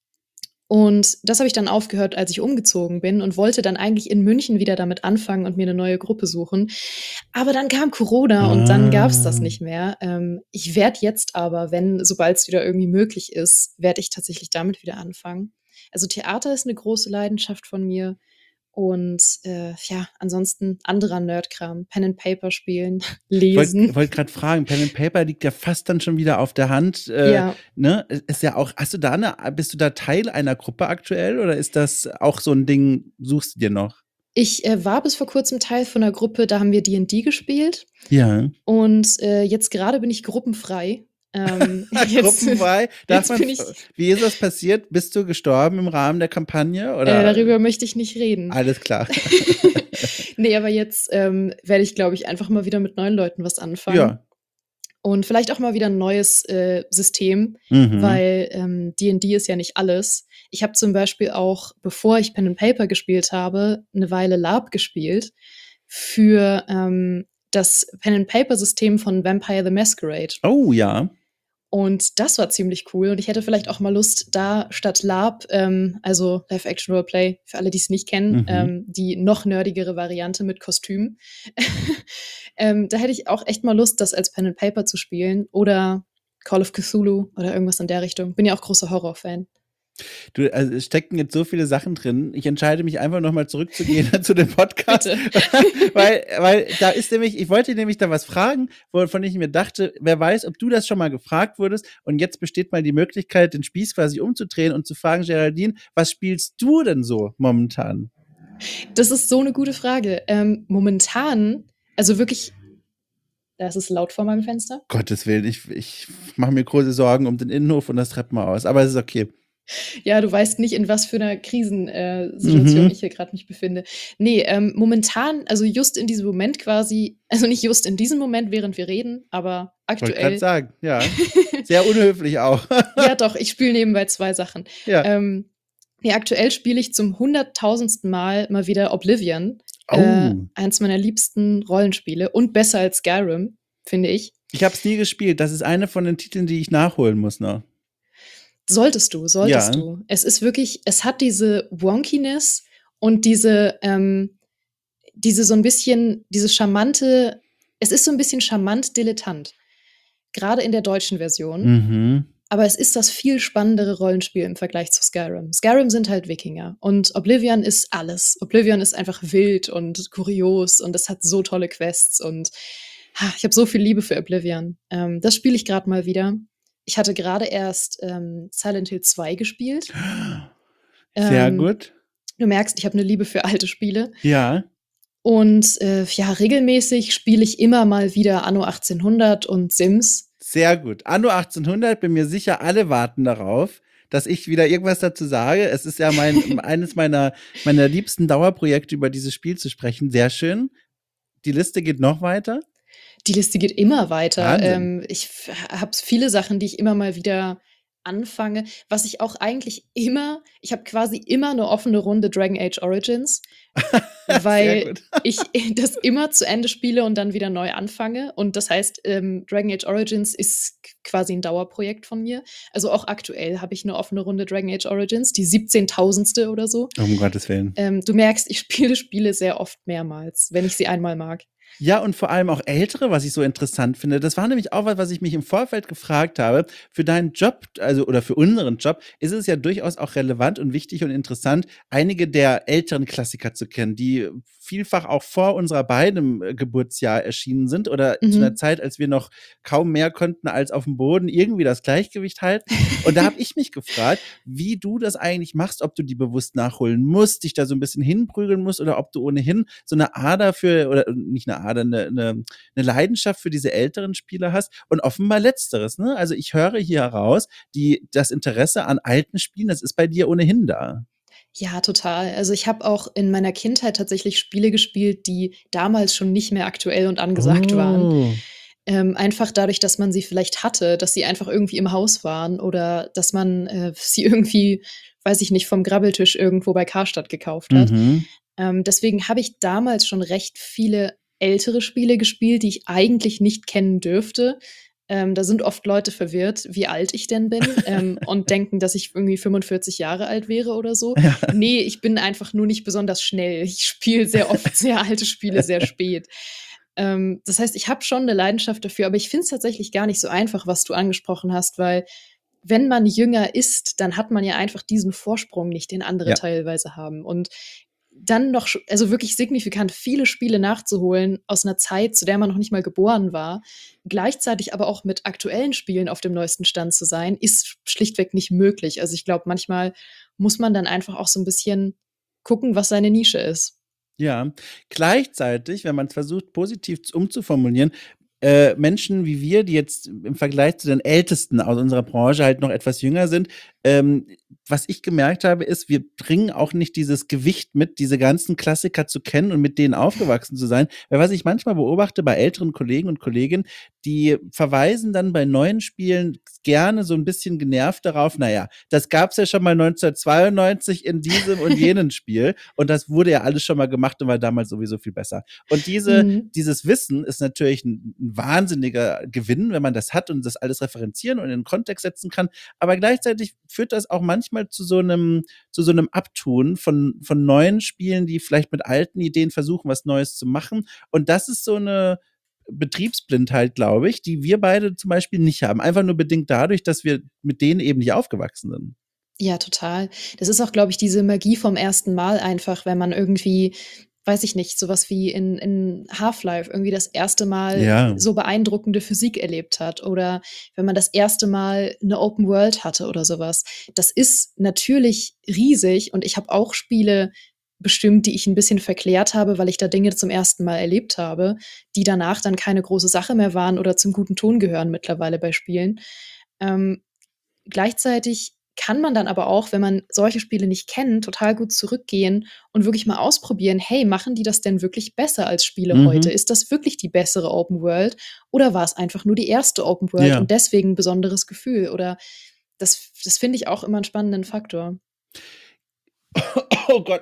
Und das habe ich dann aufgehört, als ich umgezogen bin und wollte dann eigentlich in München wieder damit anfangen und mir 'ne neue Gruppe suchen. Aber dann kam Corona und dann gab's das Ah. nicht mehr. Ähm, ich werde jetzt aber, wenn sobald's wieder irgendwie möglich ist, werde ich tatsächlich damit wieder anfangen. Also, Theater ist 'ne große Leidenschaft von mir und, äh, ja, ansonsten anderer Nerd-Kram, Pen and Paper spielen, Wollte lesen. wollte grad fragen, Pen and Paper liegt ja fast dann schon wieder auf der Hand, äh, Ja. ne? I ist ja auch hast du da 'ne bist du da Teil einer Gruppe aktuell oder ist das auch so 'n Ding suchst du dir noch? Ich, äh, war bis vor Kurzem Teil von 'ner Gruppe, da haben wir D and D gespielt. Ja. Und, äh, jetzt grade bin ich gruppenfrei. Ähm, jetzt Gruppenfrei? Darf jetzt man bin f ich wie ist das passiert? Bist du gestorben im Rahmen der Kampagne, Äh, oder darüber möchte ich nicht reden. alles klar. Ne, aber jetzt, ähm, werde ich, glaube ich, einfach mal wieder mit neuen Leuten was anfangen. Ja. Und vielleicht auch mal wieder 'n neues, äh, System, Mhm. weil, ähm, D and D ist ja nicht alles. Ich habe zum Beispiel auch, bevor ich Pen and Paper gespielt habe, 'ne Weile LARP gespielt für, ähm, das Pen-and-Paper-System von Vampire the Masquerade. Oh, ja. Und das war ziemlich cool. Und ich hätte vielleicht auch mal Lust, da statt LARP, ähm, also Live-Action-Roleplay, für alle, die es nicht kennen, Mhm. ähm, die noch nerdigere Variante mit Kostüm. ähm, da hätte ich auch echt mal Lust, das als Pen and Paper zu spielen. Oder Call of Cthulhu oder irgendwas in der Richtung. Bin ja auch großer Horror-Fan. Du, also es stecken jetzt so viele Sachen drin. Ich entscheide mich einfach nochmal zurückzugehen zu dem Podcast. Bitte. weil, weil da ist nämlich, ich wollte nämlich da was fragen, wovon ich mir dachte, wer weiß, ob du das schon mal gefragt wurdest. Und jetzt besteht mal die Möglichkeit, den Spieß quasi umzudrehen und zu fragen, Geraldine, was spielst du denn so momentan? Das ist so eine gute Frage. Ähm, momentan, also wirklich, da ist es laut vor meinem Fenster. Gottes Willen, ich, ich mache mir große Sorgen um den Innenhof und das Treppenhaus, aber es ist okay. Ja, du weißt nicht, in was für einer Krisensituation Mhm. ich hier gerade mich befinde. Nee, ähm, momentan, also just in diesem Moment quasi, also nicht just in diesem Moment, während wir reden, aber Wollte gerade aktuell. sagen, ja. Sehr unhöflich auch. Ja, doch, ich spiele nebenbei zwei Sachen. Ja. Ähm, nee, aktuell spiele ich zum hunderttausendsten Mal mal wieder Oblivion. Oh. Äh, eins meiner liebsten Rollenspiele und besser als Skyrim, finde ich. Ich habe es nie gespielt. Das ist eine von den Titeln, die ich nachholen muss noch. Solltest du, solltest Ja. du. Es ist wirklich, es hat diese Wonkiness und diese, ähm, diese so ein bisschen, diese charmante, es ist so ein bisschen charmant dilettant. Gerade in der deutschen Version. Mhm. Aber es ist das viel spannendere Rollenspiel im Vergleich zu Skyrim. Skyrim sind halt Wikinger und Oblivion ist alles. Oblivion ist einfach wild und kurios und es hat so tolle Quests und ha, ich habe so viel Liebe für Oblivion. Ähm, das spiele ich gerade mal wieder. Ich hatte gerade erst ähm, Silent Hill zwei gespielt. Sehr Ähm, gut. Du merkst, ich habe eine Liebe für alte Spiele. Ja. Und äh, ja, regelmäßig spiele ich immer mal wieder Anno achtzehnhundert und Sims. Sehr gut. Anno achtzehnhundert, bin mir sicher, alle warten darauf, dass ich wieder irgendwas dazu sage. Es ist ja mein, eines meiner, meiner liebsten Dauerprojekte, über dieses Spiel zu sprechen. Sehr schön. Die Liste geht noch weiter. Die Liste geht immer weiter. Wahnsinn. Ähm, ich habe viele Sachen, die ich immer mal wieder anfange. Was ich auch eigentlich immer, ich habe quasi immer eine offene Runde Dragon Age Origins, Sehr weil gut. ich das immer zu Ende spiele und dann wieder neu anfange. Und das heißt, ähm, Dragon Age Origins ist k- quasi ein Dauerprojekt von mir. Also auch aktuell habe ich eine offene Runde Dragon Age Origins, die siebzehntausendste oder so. Um Gottes Willen. Ähm, du merkst, ich spiele Spiele sehr oft mehrmals, wenn ich sie einmal mag. Ja, und vor allem auch ältere, was ich so interessant finde. Das war nämlich auch was, was ich mich im Vorfeld gefragt habe. Für deinen Job, also oder für unseren Job, ist es ja durchaus auch relevant und wichtig und interessant, einige der älteren Klassiker zu kennen, die vielfach auch vor unserer beiden äh, Geburtsjahr erschienen sind oder Mhm. zu einer Zeit, als wir noch kaum mehr konnten, als auf dem Boden irgendwie das Gleichgewicht halten. Und da habe ich mich gefragt, wie du das eigentlich machst, ob du die bewusst nachholen musst, dich da so ein bisschen hinprügeln musst oder ob du ohnehin so eine Ader für, oder nicht eine Ader, eine, eine, eine Leidenschaft für diese älteren Spiele hast. Und offenbar Letzteres, ne? Also ich höre hier heraus, die, das Interesse an alten Spielen, das ist bei dir ohnehin da. Ja, total. Also ich habe auch in meiner Kindheit tatsächlich Spiele gespielt, die damals schon nicht mehr aktuell und angesagt waren. Oh. Ähm, einfach dadurch, dass man sie vielleicht hatte, dass sie einfach irgendwie im Haus waren oder dass man äh, sie irgendwie, weiß ich nicht, vom Grabbeltisch irgendwo bei Karstadt gekauft hat. Mhm. Ähm, deswegen habe ich damals schon recht viele ältere Spiele gespielt, die ich eigentlich nicht kennen dürfte. Ähm, da sind oft Leute verwirrt, wie alt ich denn bin ähm, und denken, dass ich irgendwie fünfundvierzig Jahre alt wäre oder so. Ja. Nee, ich bin einfach nur nicht besonders schnell. Ich spiele sehr oft sehr alte Spiele sehr spät. Ähm, das heißt, ich habe schon eine Leidenschaft dafür, aber ich finde es tatsächlich gar nicht so einfach, was du angesprochen hast, weil wenn man jünger ist, dann hat man ja einfach diesen Vorsprung nicht, den andere Ja. teilweise haben. Und dann noch, sch- also wirklich signifikant viele Spiele nachzuholen aus einer Zeit, zu der man noch nicht mal geboren war, gleichzeitig aber auch mit aktuellen Spielen auf dem neuesten Stand zu sein, ist schlichtweg nicht möglich. Also ich glaube, manchmal muss man dann einfach auch so ein bisschen gucken, was seine Nische ist. Ja, gleichzeitig, wenn man es versucht, positiv z- umzuformulieren, äh, Menschen wie wir, die jetzt im Vergleich zu den Ältesten aus unserer Branche halt noch etwas jünger sind, Ähm, was ich gemerkt habe, ist, wir bringen auch nicht dieses Gewicht mit, diese ganzen Klassiker zu kennen und mit denen aufgewachsen zu sein. Weil was ich manchmal beobachte bei älteren Kollegen und Kolleginnen, die verweisen dann bei neuen Spielen gerne so ein bisschen genervt darauf, naja, das gab's ja schon mal neunzehnhundertzweiundneunzig in diesem und jenem Spiel und das wurde ja alles schon mal gemacht und war damals sowieso viel besser. Und diese, Mhm. dieses Wissen ist natürlich ein, ein wahnsinniger Gewinn, wenn man das hat und das alles referenzieren und in den Kontext setzen kann. Aber gleichzeitig führt das auch manchmal zu so einem, zu so einem Abtun von, von neuen Spielen, die vielleicht mit alten Ideen versuchen, was Neues zu machen. Und das ist so eine Betriebsblindheit, glaube ich, die wir beide zum Beispiel nicht haben. Einfach nur bedingt dadurch, dass wir mit denen eben nicht aufgewachsen sind. Ja, total. Das ist auch, glaube ich, diese Magie vom ersten Mal einfach, wenn man irgendwie, weiß ich nicht, sowas wie in, in Half-Life irgendwie das erste Mal Ja. so beeindruckende Physik erlebt hat oder wenn man das erste Mal eine Open World hatte oder sowas. Das ist natürlich riesig und ich habe auch Spiele bestimmt, die ich ein bisschen verklärt habe, weil ich da Dinge zum ersten Mal erlebt habe, die danach dann keine große Sache mehr waren oder zum guten Ton gehören mittlerweile bei Spielen. Ähm, Gleichzeitig kann man dann aber auch, wenn man solche Spiele nicht kennt, total gut zurückgehen und wirklich mal ausprobieren: „Hey, machen die das denn wirklich besser als Spiele heute? Mhm. Ist das wirklich die bessere Open World oder war es einfach nur die erste Open World Ja. und deswegen 'n besonderes Gefühl?“ Oder das das finde ich auch immer 'n spannenden Faktor. Oh Gott,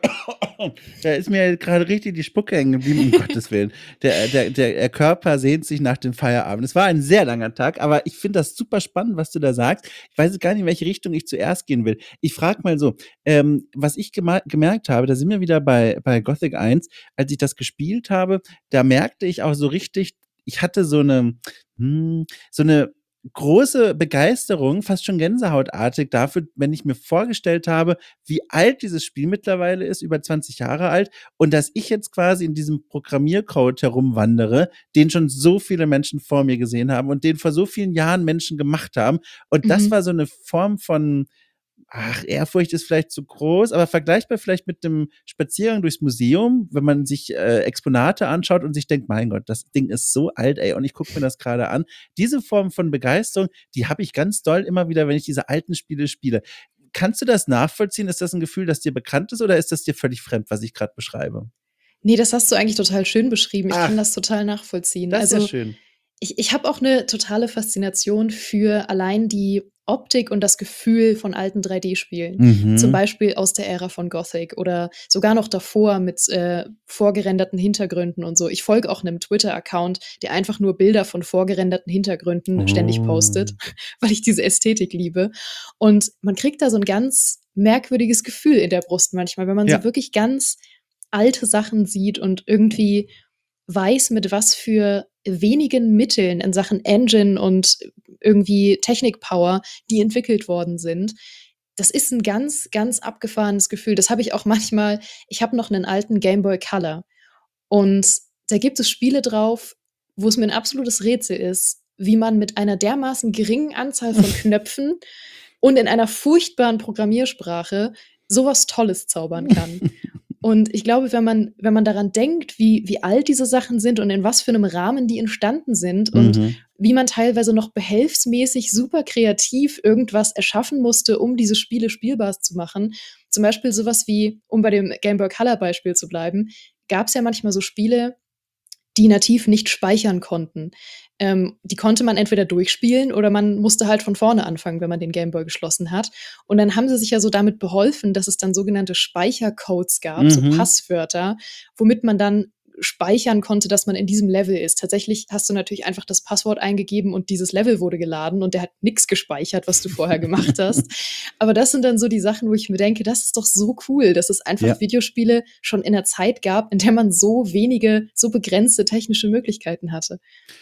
da ist mir gerade richtig die Spucke hängen geblieben, um Gottes Willen. Der, der, der Körper sehnt sich nach dem Feierabend. Es war ein sehr langer Tag, aber ich finde das super spannend, was du da sagst. Ich weiß jetzt gar nicht, in welche Richtung ich zuerst gehen will. Ich frage mal so, ähm, was ich gema- gemerkt habe, da sind wir wieder bei, bei Gothic eins, als ich das gespielt habe, da merkte ich auch so richtig, ich hatte so eine, hm, so eine große Begeisterung, fast schon gänsehautartig dafür, wenn ich mir vorgestellt habe, wie alt dieses Spiel mittlerweile ist, über zwanzig Jahre alt, und dass ich jetzt quasi in diesem Programmiercode herumwandere, den schon so viele Menschen vor mir gesehen haben und den vor so vielen Jahren Menschen gemacht haben. Und das war Mhm. so eine Form von, ach, Ehrfurcht ist vielleicht zu groß, aber vergleichbar vielleicht mit dem Spaziergang durchs Museum, wenn man sich äh, Exponate anschaut und sich denkt, mein Gott, das Ding ist so alt, ey, und ich gucke mir das gerade an. Diese Form von Begeisterung, die habe ich ganz doll immer wieder, wenn ich diese alten Spiele spiele. Kannst du das nachvollziehen? Ist das ein Gefühl, das dir bekannt ist, oder ist das dir völlig fremd, was ich gerade beschreibe? Ne, das hast du eigentlich total schön beschrieben. Ich kann Ach, das total nachvollziehen. das ist ja Also, schön. ich ich habe auch 'ne totale Faszination für allein die Optik und das Gefühl von alten drei D-Spielen. Zum Mhm. Beispiel aus der Ära von Gothic oder sogar noch davor mit, äh, vorgerenderten Hintergründen und so. Ich folge auch 'nem Twitter-Account, der einfach nur Bilder von vorgerenderten Hintergründen ständig postet, Oh. weil ich diese Ästhetik liebe. Und man kriegt da so 'n ganz merkwürdiges Gefühl in der Brust manchmal, wenn man so Ja. wirklich ganz alte Sachen sieht und irgendwie weiß, mit was für wenigen Mitteln in Sachen Engine und irgendwie Technikpower die entwickelt worden sind. Das ist 'n ganz, ganz abgefahrenes Gefühl. Das habe ich auch manchmal. Ich habe noch 'nen alten Game Boy Color und da gibt es Spiele drauf, wo es mir 'n absolutes Rätsel ist, wie man mit einer dermaßen geringen Anzahl von Knöpfen und in einer furchtbaren Programmiersprache so was Tolles zaubern kann. Und ich glaube, wenn man wenn man daran denkt, wie wie alt diese Sachen sind und in was für 'nem Rahmen die entstanden sind und Mhm. wie man teilweise noch behelfsmäßig super kreativ irgendwas erschaffen musste, um diese Spiele spielbar zu machen. Zum Beispiel so was wie, um bei dem Game Boy Color Beispiel zu bleiben, gab's ja manchmal so Spiele, die nativ nicht speichern konnten. Ähm, die konnte man entweder durchspielen oder man musste halt von vorne anfangen, wenn man den Game Boy geschlossen hat. Und dann haben sie sich ja so damit beholfen, dass es dann sogenannte Speichercodes gab, so Mhm. Passwörter, womit man dann speichern konnte, dass man in diesem Level ist. Tatsächlich hast du natürlich einfach das Passwort eingegeben und dieses Level wurde geladen und der hat nix gespeichert, was du vorher gemacht hast. Aber das sind dann so die Sachen, wo ich mir denke, das ist doch so cool, dass es einfach Ja. Videospiele schon in der Zeit gab, in der man so wenige, so begrenzte technische Möglichkeiten hatte.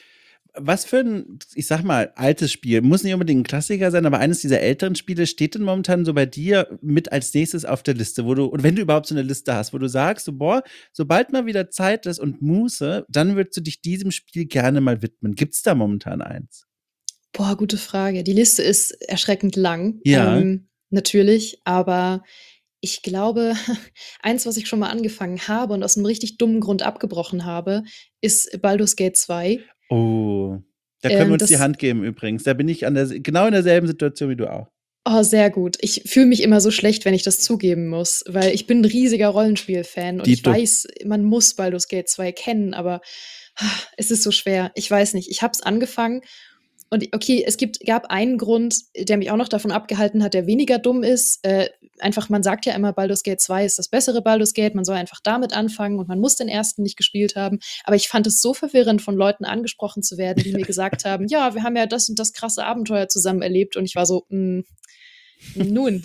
Was für ein, ich sag mal, altes Spiel, muss nicht unbedingt ein Klassiker sein, aber eines dieser älteren Spiele steht denn momentan so bei dir mit als Nächstes auf der Liste, wo du, und wenn du überhaupt so eine Liste hast, wo du sagst, so: „Boah, sobald mal wieder Zeit ist und Muße, dann würdest du dich diesem Spiel gerne mal widmen.“ Gibt's da momentan eins? Boah, gute Frage. Die Liste ist erschreckend lang, Ja. ähm, natürlich, aber ich glaube, eins, was ich schon mal angefangen habe und aus 'nem richtig dummen Grund abgebrochen habe, ist Baldur's Gate zwei. Oh, da können wir Ähm, uns die das Hand geben übrigens. Da bin ich an der genau in derselben Situation wie du auch. Oh, sehr gut. Ich fühle mich immer so schlecht, wenn ich das zugeben muss, weil ich bin 'n riesiger Rollenspiel-Fan und ich Dito. weiß, man muss Baldur's Gate zwei kennen, aber es ist so schwer. Ich weiß nicht, ich habe es angefangen und okay, es gibt gab einen Grund, der mich auch noch davon abgehalten hat, der weniger dumm ist. Äh, einfach, man sagt ja immer, Baldur's Gate zwei ist das bessere Baldur's Gate, man soll einfach damit anfangen und man muss den ersten nicht gespielt haben. Aber ich fand es so verwirrend, von Leuten angesprochen zu werden, die mir gesagt haben: „Ja, wir haben ja das und das krasse Abenteuer zusammen erlebt." Und ich war so: „Hm, nun,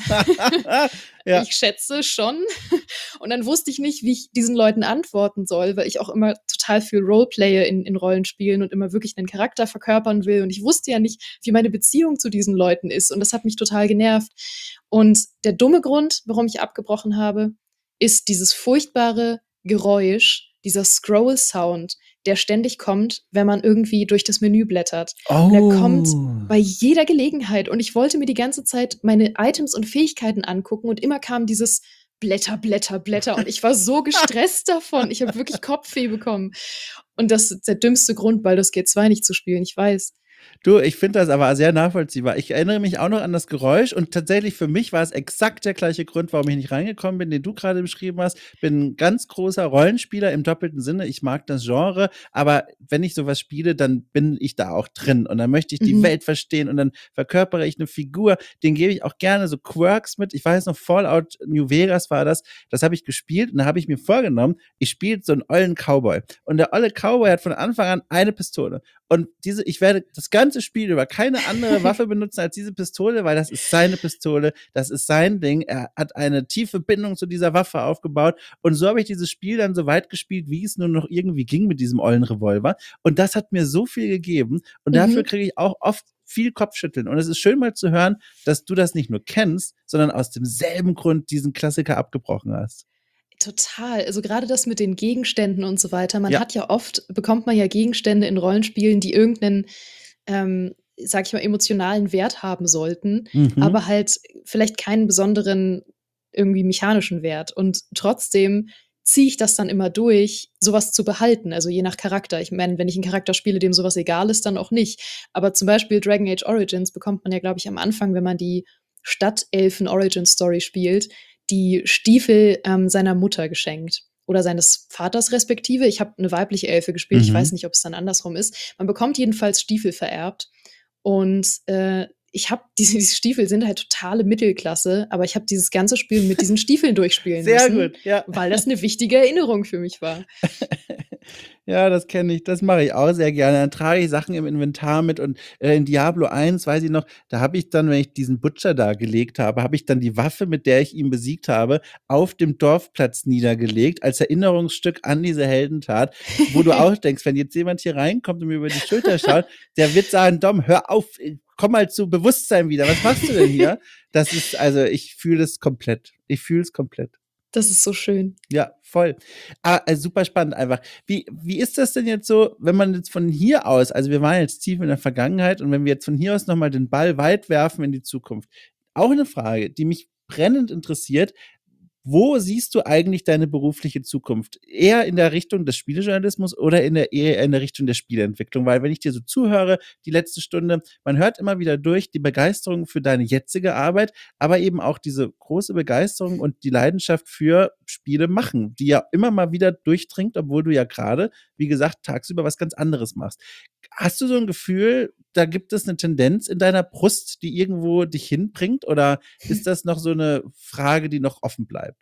Ja. ich schätze schon." Und dann wusste ich nicht, wie ich diesen Leuten antworten soll, weil ich auch immer total viel Roleplaye in in Rollenspielen und immer wirklich 'nen Charakter verkörpern will. Und ich wusste ja nicht, wie meine Beziehung zu diesen Leuten ist. Und das hat mich total genervt. Und der dumme Grund, warum ich abgebrochen habe, ist dieses furchtbare Geräusch, dieser Scroll-Sound, der ständig kommt, wenn man irgendwie durch das Menü blättert. Und der kommt Oh. bei jeder Gelegenheit. Und ich wollte mir die ganze Zeit meine Items und Fähigkeiten angucken und immer kam dieses Blätter, Blätter, Blätter und ich war so gestresst davon. Ich habe wirklich Kopfweh bekommen. Und das ist der dümmste Grund, Baldur's Gate zwei nicht zu spielen, ich weiß. Du, ich finde das aber sehr nachvollziehbar. Ich erinnere mich auch noch an das Geräusch und tatsächlich für mich war es exakt der gleiche Grund, warum ich nicht reingekommen bin, den du gerade beschrieben hast. Bin 'n ganz großer Rollenspieler im doppelten Sinne. Ich mag das Genre, aber wenn ich sowas spiele, dann bin ich da auch drin und dann möchte ich die Mhm. Welt verstehen und dann verkörpere ich eine Figur. Den gebe ich auch gerne so Quirks mit. Ich weiß noch, Fallout New Vegas war das. Das habe ich gespielt und da habe ich mir vorgenommen, ich spiele so einen ollen Cowboy. Und der olle Cowboy hat von Anfang an eine Pistole. Und diese, ich werde das ganze Spiel über keine andere Waffe benutzen als diese Pistole, weil das ist seine Pistole, das ist sein Ding. Er hat eine tiefe Bindung zu dieser Waffe aufgebaut. Und so habe ich dieses Spiel dann so weit gespielt, wie es nur noch irgendwie ging mit diesem ollen Revolver. Und das hat mir so viel gegeben. Und dafür Mhm. kriege ich auch oft viel Kopfschütteln. Und es ist schön mal zu hören, dass du das nicht nur kennst, sondern aus demselben Grund diesen Klassiker abgebrochen hast. Total. Also, gerade das mit den Gegenständen und so weiter. Man Ja. hat ja oft bekommt man ja Gegenstände in Rollenspielen, die irgendeinen, ähm, sage ich mal, emotionalen Wert haben sollten, Mhm. aber halt vielleicht keinen besonderen irgendwie mechanischen Wert. Und trotzdem ziehe ich das dann immer durch, sowas zu behalten, also je nach Charakter. Ich meine, wenn ich einen Charakter spiele, dem sowas egal ist, dann auch nicht. Aber zum Beispiel Dragon Age Origins bekommt man ja, glaube ich, am Anfang, wenn man die Stadtelfen-Origin-Story spielt, die Stiefel, ähm, seiner Mutter geschenkt oder seines Vaters respektive. Ich habe 'ne weibliche Elfe gespielt, ich weiß Mhm. nicht, ob's dann andersrum ist. Man bekommt jedenfalls Stiefel vererbt und, äh, ich habe diese diese Stiefel sind halt totale Mittelklasse, aber ich habe dieses ganze Spiel mit diesen Stiefeln durchspielen Sehr müssen, gut, ja. weil das 'ne wichtige Erinnerung für mich war. Ja, das kenne ich. Das mache ich auch sehr gerne. Dann trage ich Sachen im Inventar mit und, äh, in Diablo eins weiß ich noch, da habe ich dann, wenn ich diesen Butcher da gelegt habe, habe ich dann die Waffe, mit der ich ihn besiegt habe, auf dem Dorfplatz niedergelegt als Erinnerungsstück an diese Heldentat, wo du auch denkst, wenn jetzt jemand hier reinkommt und mir über die Schulter schaut, der wird sagen: „Dom, hör auf, äh, komm mal zu Bewusstsein wieder. Was machst du denn hier?" Das ist also, ich fühle es komplett. Ich fühle es komplett. Das ist so schön. Ja, voll. Ah, äh, super spannend einfach. Wie wie ist das denn jetzt so, wenn man jetzt von hier aus, also, wir waren jetzt tief in der Vergangenheit und wenn wir jetzt von hier aus noch mal den Ball weit werfen in die Zukunft. Auch eine Frage, die mich brennend interessiert: Wo siehst du eigentlich deine berufliche Zukunft? Eher in der Richtung des Spielejournalismus oder in der eher in der Richtung der Spieleentwicklung? Weil wenn ich dir so zuhöre, die letzte Stunde, man hört immer wieder durch die Begeisterung für deine jetzige Arbeit, aber eben auch diese große Begeisterung und die Leidenschaft für Spiele machen, die ja immer mal wieder durchdringt, obwohl du ja gerade, wie gesagt, tagsüber was ganz anderes machst. Hast du so ein Gefühl, da gibt es eine Tendenz in deiner Brust, die irgendwo dich hinbringt, oder ist das noch so eine Frage, die noch offen bleibt?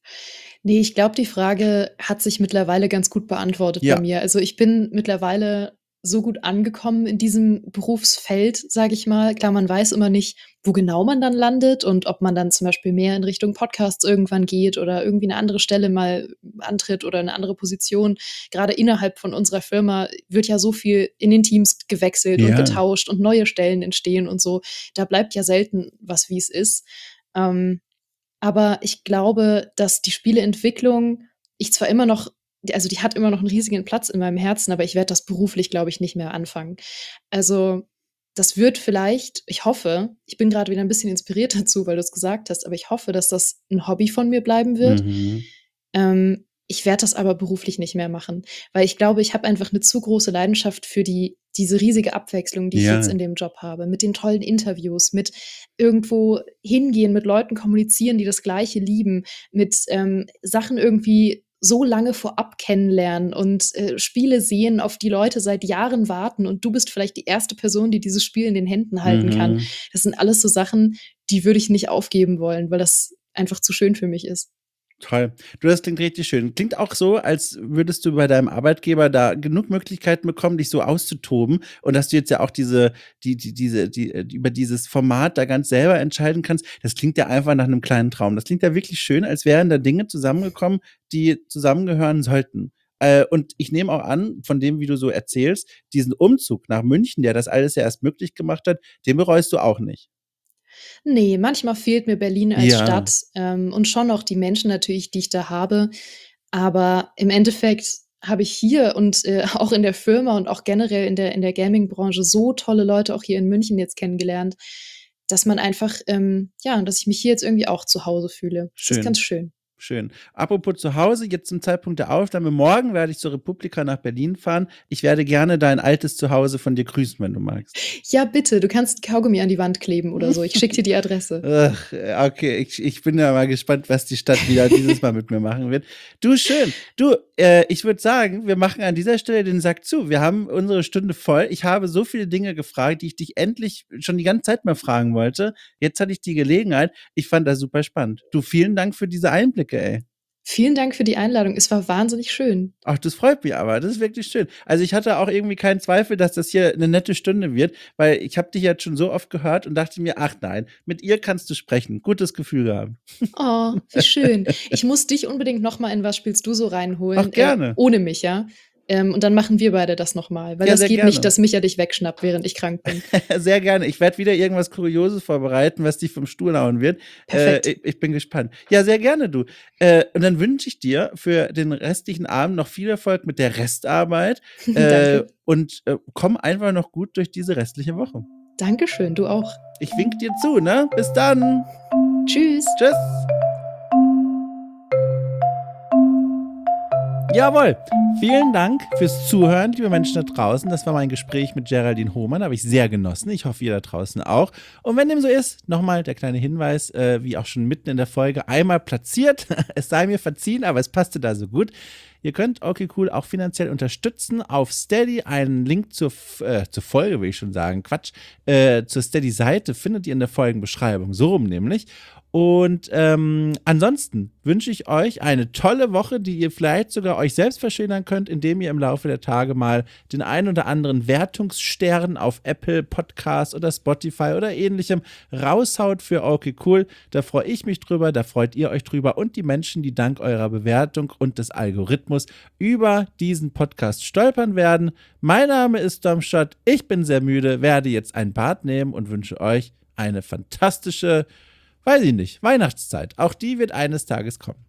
Ne, ich glaube, die Frage hat sich mittlerweile ganz gut beantwortet bei Ja. mir. Also, ich bin mittlerweile so gut angekommen in diesem Berufsfeld, sage ich mal. Klar, man weiß immer nicht, wo genau man dann landet und ob man dann zum Beispiel mehr in Richtung Podcasts irgendwann geht oder irgendwie 'ne andere Stelle mal antritt oder 'ne andere Position. Grade innerhalb von unserer Firma wird ja so viel in den Teams gewechselt und Ja. getauscht und neue Stellen entstehen und so. Da bleibt ja selten was, wie's ist. Ähm aber ich glaube, dass die Spieleentwicklung ich zwar immer noch also, die hat immer noch 'n riesigen Platz in meinem Herzen, aber ich werde das beruflich, glaube ich, nicht mehr anfangen. Also, das wird vielleicht ich hoffe, ich bin grade wieder 'n bisschen inspiriert dazu, weil du's gesagt hast, aber ich hoffe, dass das 'n Hobby von mir bleiben wird. Mhm. Ähm, ich werde das aber beruflich nicht mehr machen, weil ich glaube, ich habe einfach 'ne zu große Leidenschaft für die diese riesige Abwechslung, die ich Ja. jetzt in dem Job habe, mit den tollen Interviews, mit irgendwo hingehen, mit Leuten kommunizieren, die das Gleiche lieben, mit ähm, Sachen irgendwie so lange vorab kennenlernen und äh, Spiele sehen, auf die Leute seit Jahren warten und du bist vielleicht die erste Person, die dieses Spiel in den Händen halten kann. Mhm. Das sind alles so Sachen, die würde ich nicht aufgeben wollen, weil das einfach zu schön für mich ist. Toll. Du, das klingt richtig schön. Klingt auch so, als würdest du bei deinem Arbeitgeber da genug Möglichkeiten bekommen, dich so auszutoben und dass du jetzt ja auch diese, die, die, diese, die, äh, über dieses Format da ganz selber entscheiden kannst. Das klingt ja einfach nach einem kleinen Traum. Das klingt ja wirklich schön, als wären da Dinge zusammengekommen, die zusammengehören sollten. Äh, und ich nehme auch an, von dem, wie du so erzählst, diesen Umzug nach München, der das alles ja erst möglich gemacht hat, den bereust du auch nicht. Ne, manchmal fehlt mir Berlin als Ja. Stadt, ähm, und schon auch die Menschen natürlich, die ich da habe. Aber im Endeffekt habe ich hier und, äh, auch in der Firma und auch generell in der in der Gaming-Branche so tolle Leute auch hier in München jetzt kennengelernt, dass man einfach, ähm ja, dass ich mich hier jetzt irgendwie auch zu Hause fühle. Das ist Schön. ganz schön. Schön. Apropos zu Hause, jetzt zum Zeitpunkt der Aufnahme. Morgen werde ich zur Republika nach Berlin fahren. Ich werde gerne dein altes Zuhause von dir grüßen, wenn du magst. Ja, bitte, du kannst Kaugummi an die Wand kleben oder so. Ich schicke dir die Adresse. Ach, okay, ich, ich bin ja mal gespannt, was die Stadt wieder dieses Mal mit mir machen wird. Du, schön. Du, äh, ich würde sagen, wir machen an dieser Stelle den Sack zu. Wir haben unsere Stunde voll. Ich habe so viele Dinge gefragt, die ich dich endlich schon die ganze Zeit mal fragen wollte. Jetzt hatte ich die Gelegenheit. Ich fand das super spannend. Du, vielen Dank für diese Einblicke, ey. Vielen Dank für die Einladung. Es war wahnsinnig schön. Ach, das freut mich aber. Das ist wirklich schön. Also ich hatte auch irgendwie keinen Zweifel, dass das hier eine nette Stunde wird, weil ich habe dich jetzt schon so oft gehört und dachte mir, ach nein, mit ihr kannst du sprechen. Gutes Gefühl haben. Oh, wie schön. Ich muss dich unbedingt noch mal in „Was spielst du so“ Ach, reinholen, äh, gerne. ohne mich, ja? Ähm, und dann machen wir beide das noch mal, weil Ja, das sehr geht gerne. nicht, dass Micha dich wegschnappt, während ich krank bin. Sehr gerne. Ich werde wieder irgendwas Kurioses vorbereiten, was dich vom Stuhl hauen wird. Perfekt. Äh, ich, ich bin gespannt. Ja, sehr gerne, du. Äh, und dann wünsche ich dir für den restlichen Abend noch viel Erfolg mit der Restarbeit. Äh, Danke. und äh, komm einfach noch gut durch diese restliche Woche. Dankeschön, du auch. Ich wink dir zu, ne? Bis dann. Tschüss. Tschüss. Jawohl. Vielen Dank fürs Zuhören, liebe Menschen da draußen. Das war mein Gespräch mit Geraldine Hohmann. Habe ich sehr genossen. Ich hoffe, ihr da draußen auch. Und wenn dem so ist, nochmal der kleine Hinweis, äh, wie auch schon mitten in der Folge einmal platziert. Es sei mir verziehen, aber es passte da so gut. Ihr könnt okay cool auch finanziell unterstützen auf Steady. Einen Link zur, äh, zur Folge, will ich schon sagen. Quatsch. Äh, zur Steady-Seite findet ihr in der Folgenbeschreibung. So rum nämlich. Und ähm, ansonsten wünsche ich euch eine tolle Woche, die ihr vielleicht sogar euch selbst verschönern könnt, indem ihr im Laufe der Tage mal den ein oder anderen Wertungsstern auf Apple Podcasts oder Spotify oder ähnlichem raushaut für okay cool. Da freue ich mich drüber, da freut ihr euch drüber und die Menschen, die dank eurer Bewertung und des Algorithmus über diesen Podcast stolpern werden. Mein Name ist Domschott, ich bin sehr müde, werde jetzt ein Bad nehmen und wünsche euch eine fantastische, weiß ich nicht, Weihnachtszeit. Auch die wird eines Tages kommen.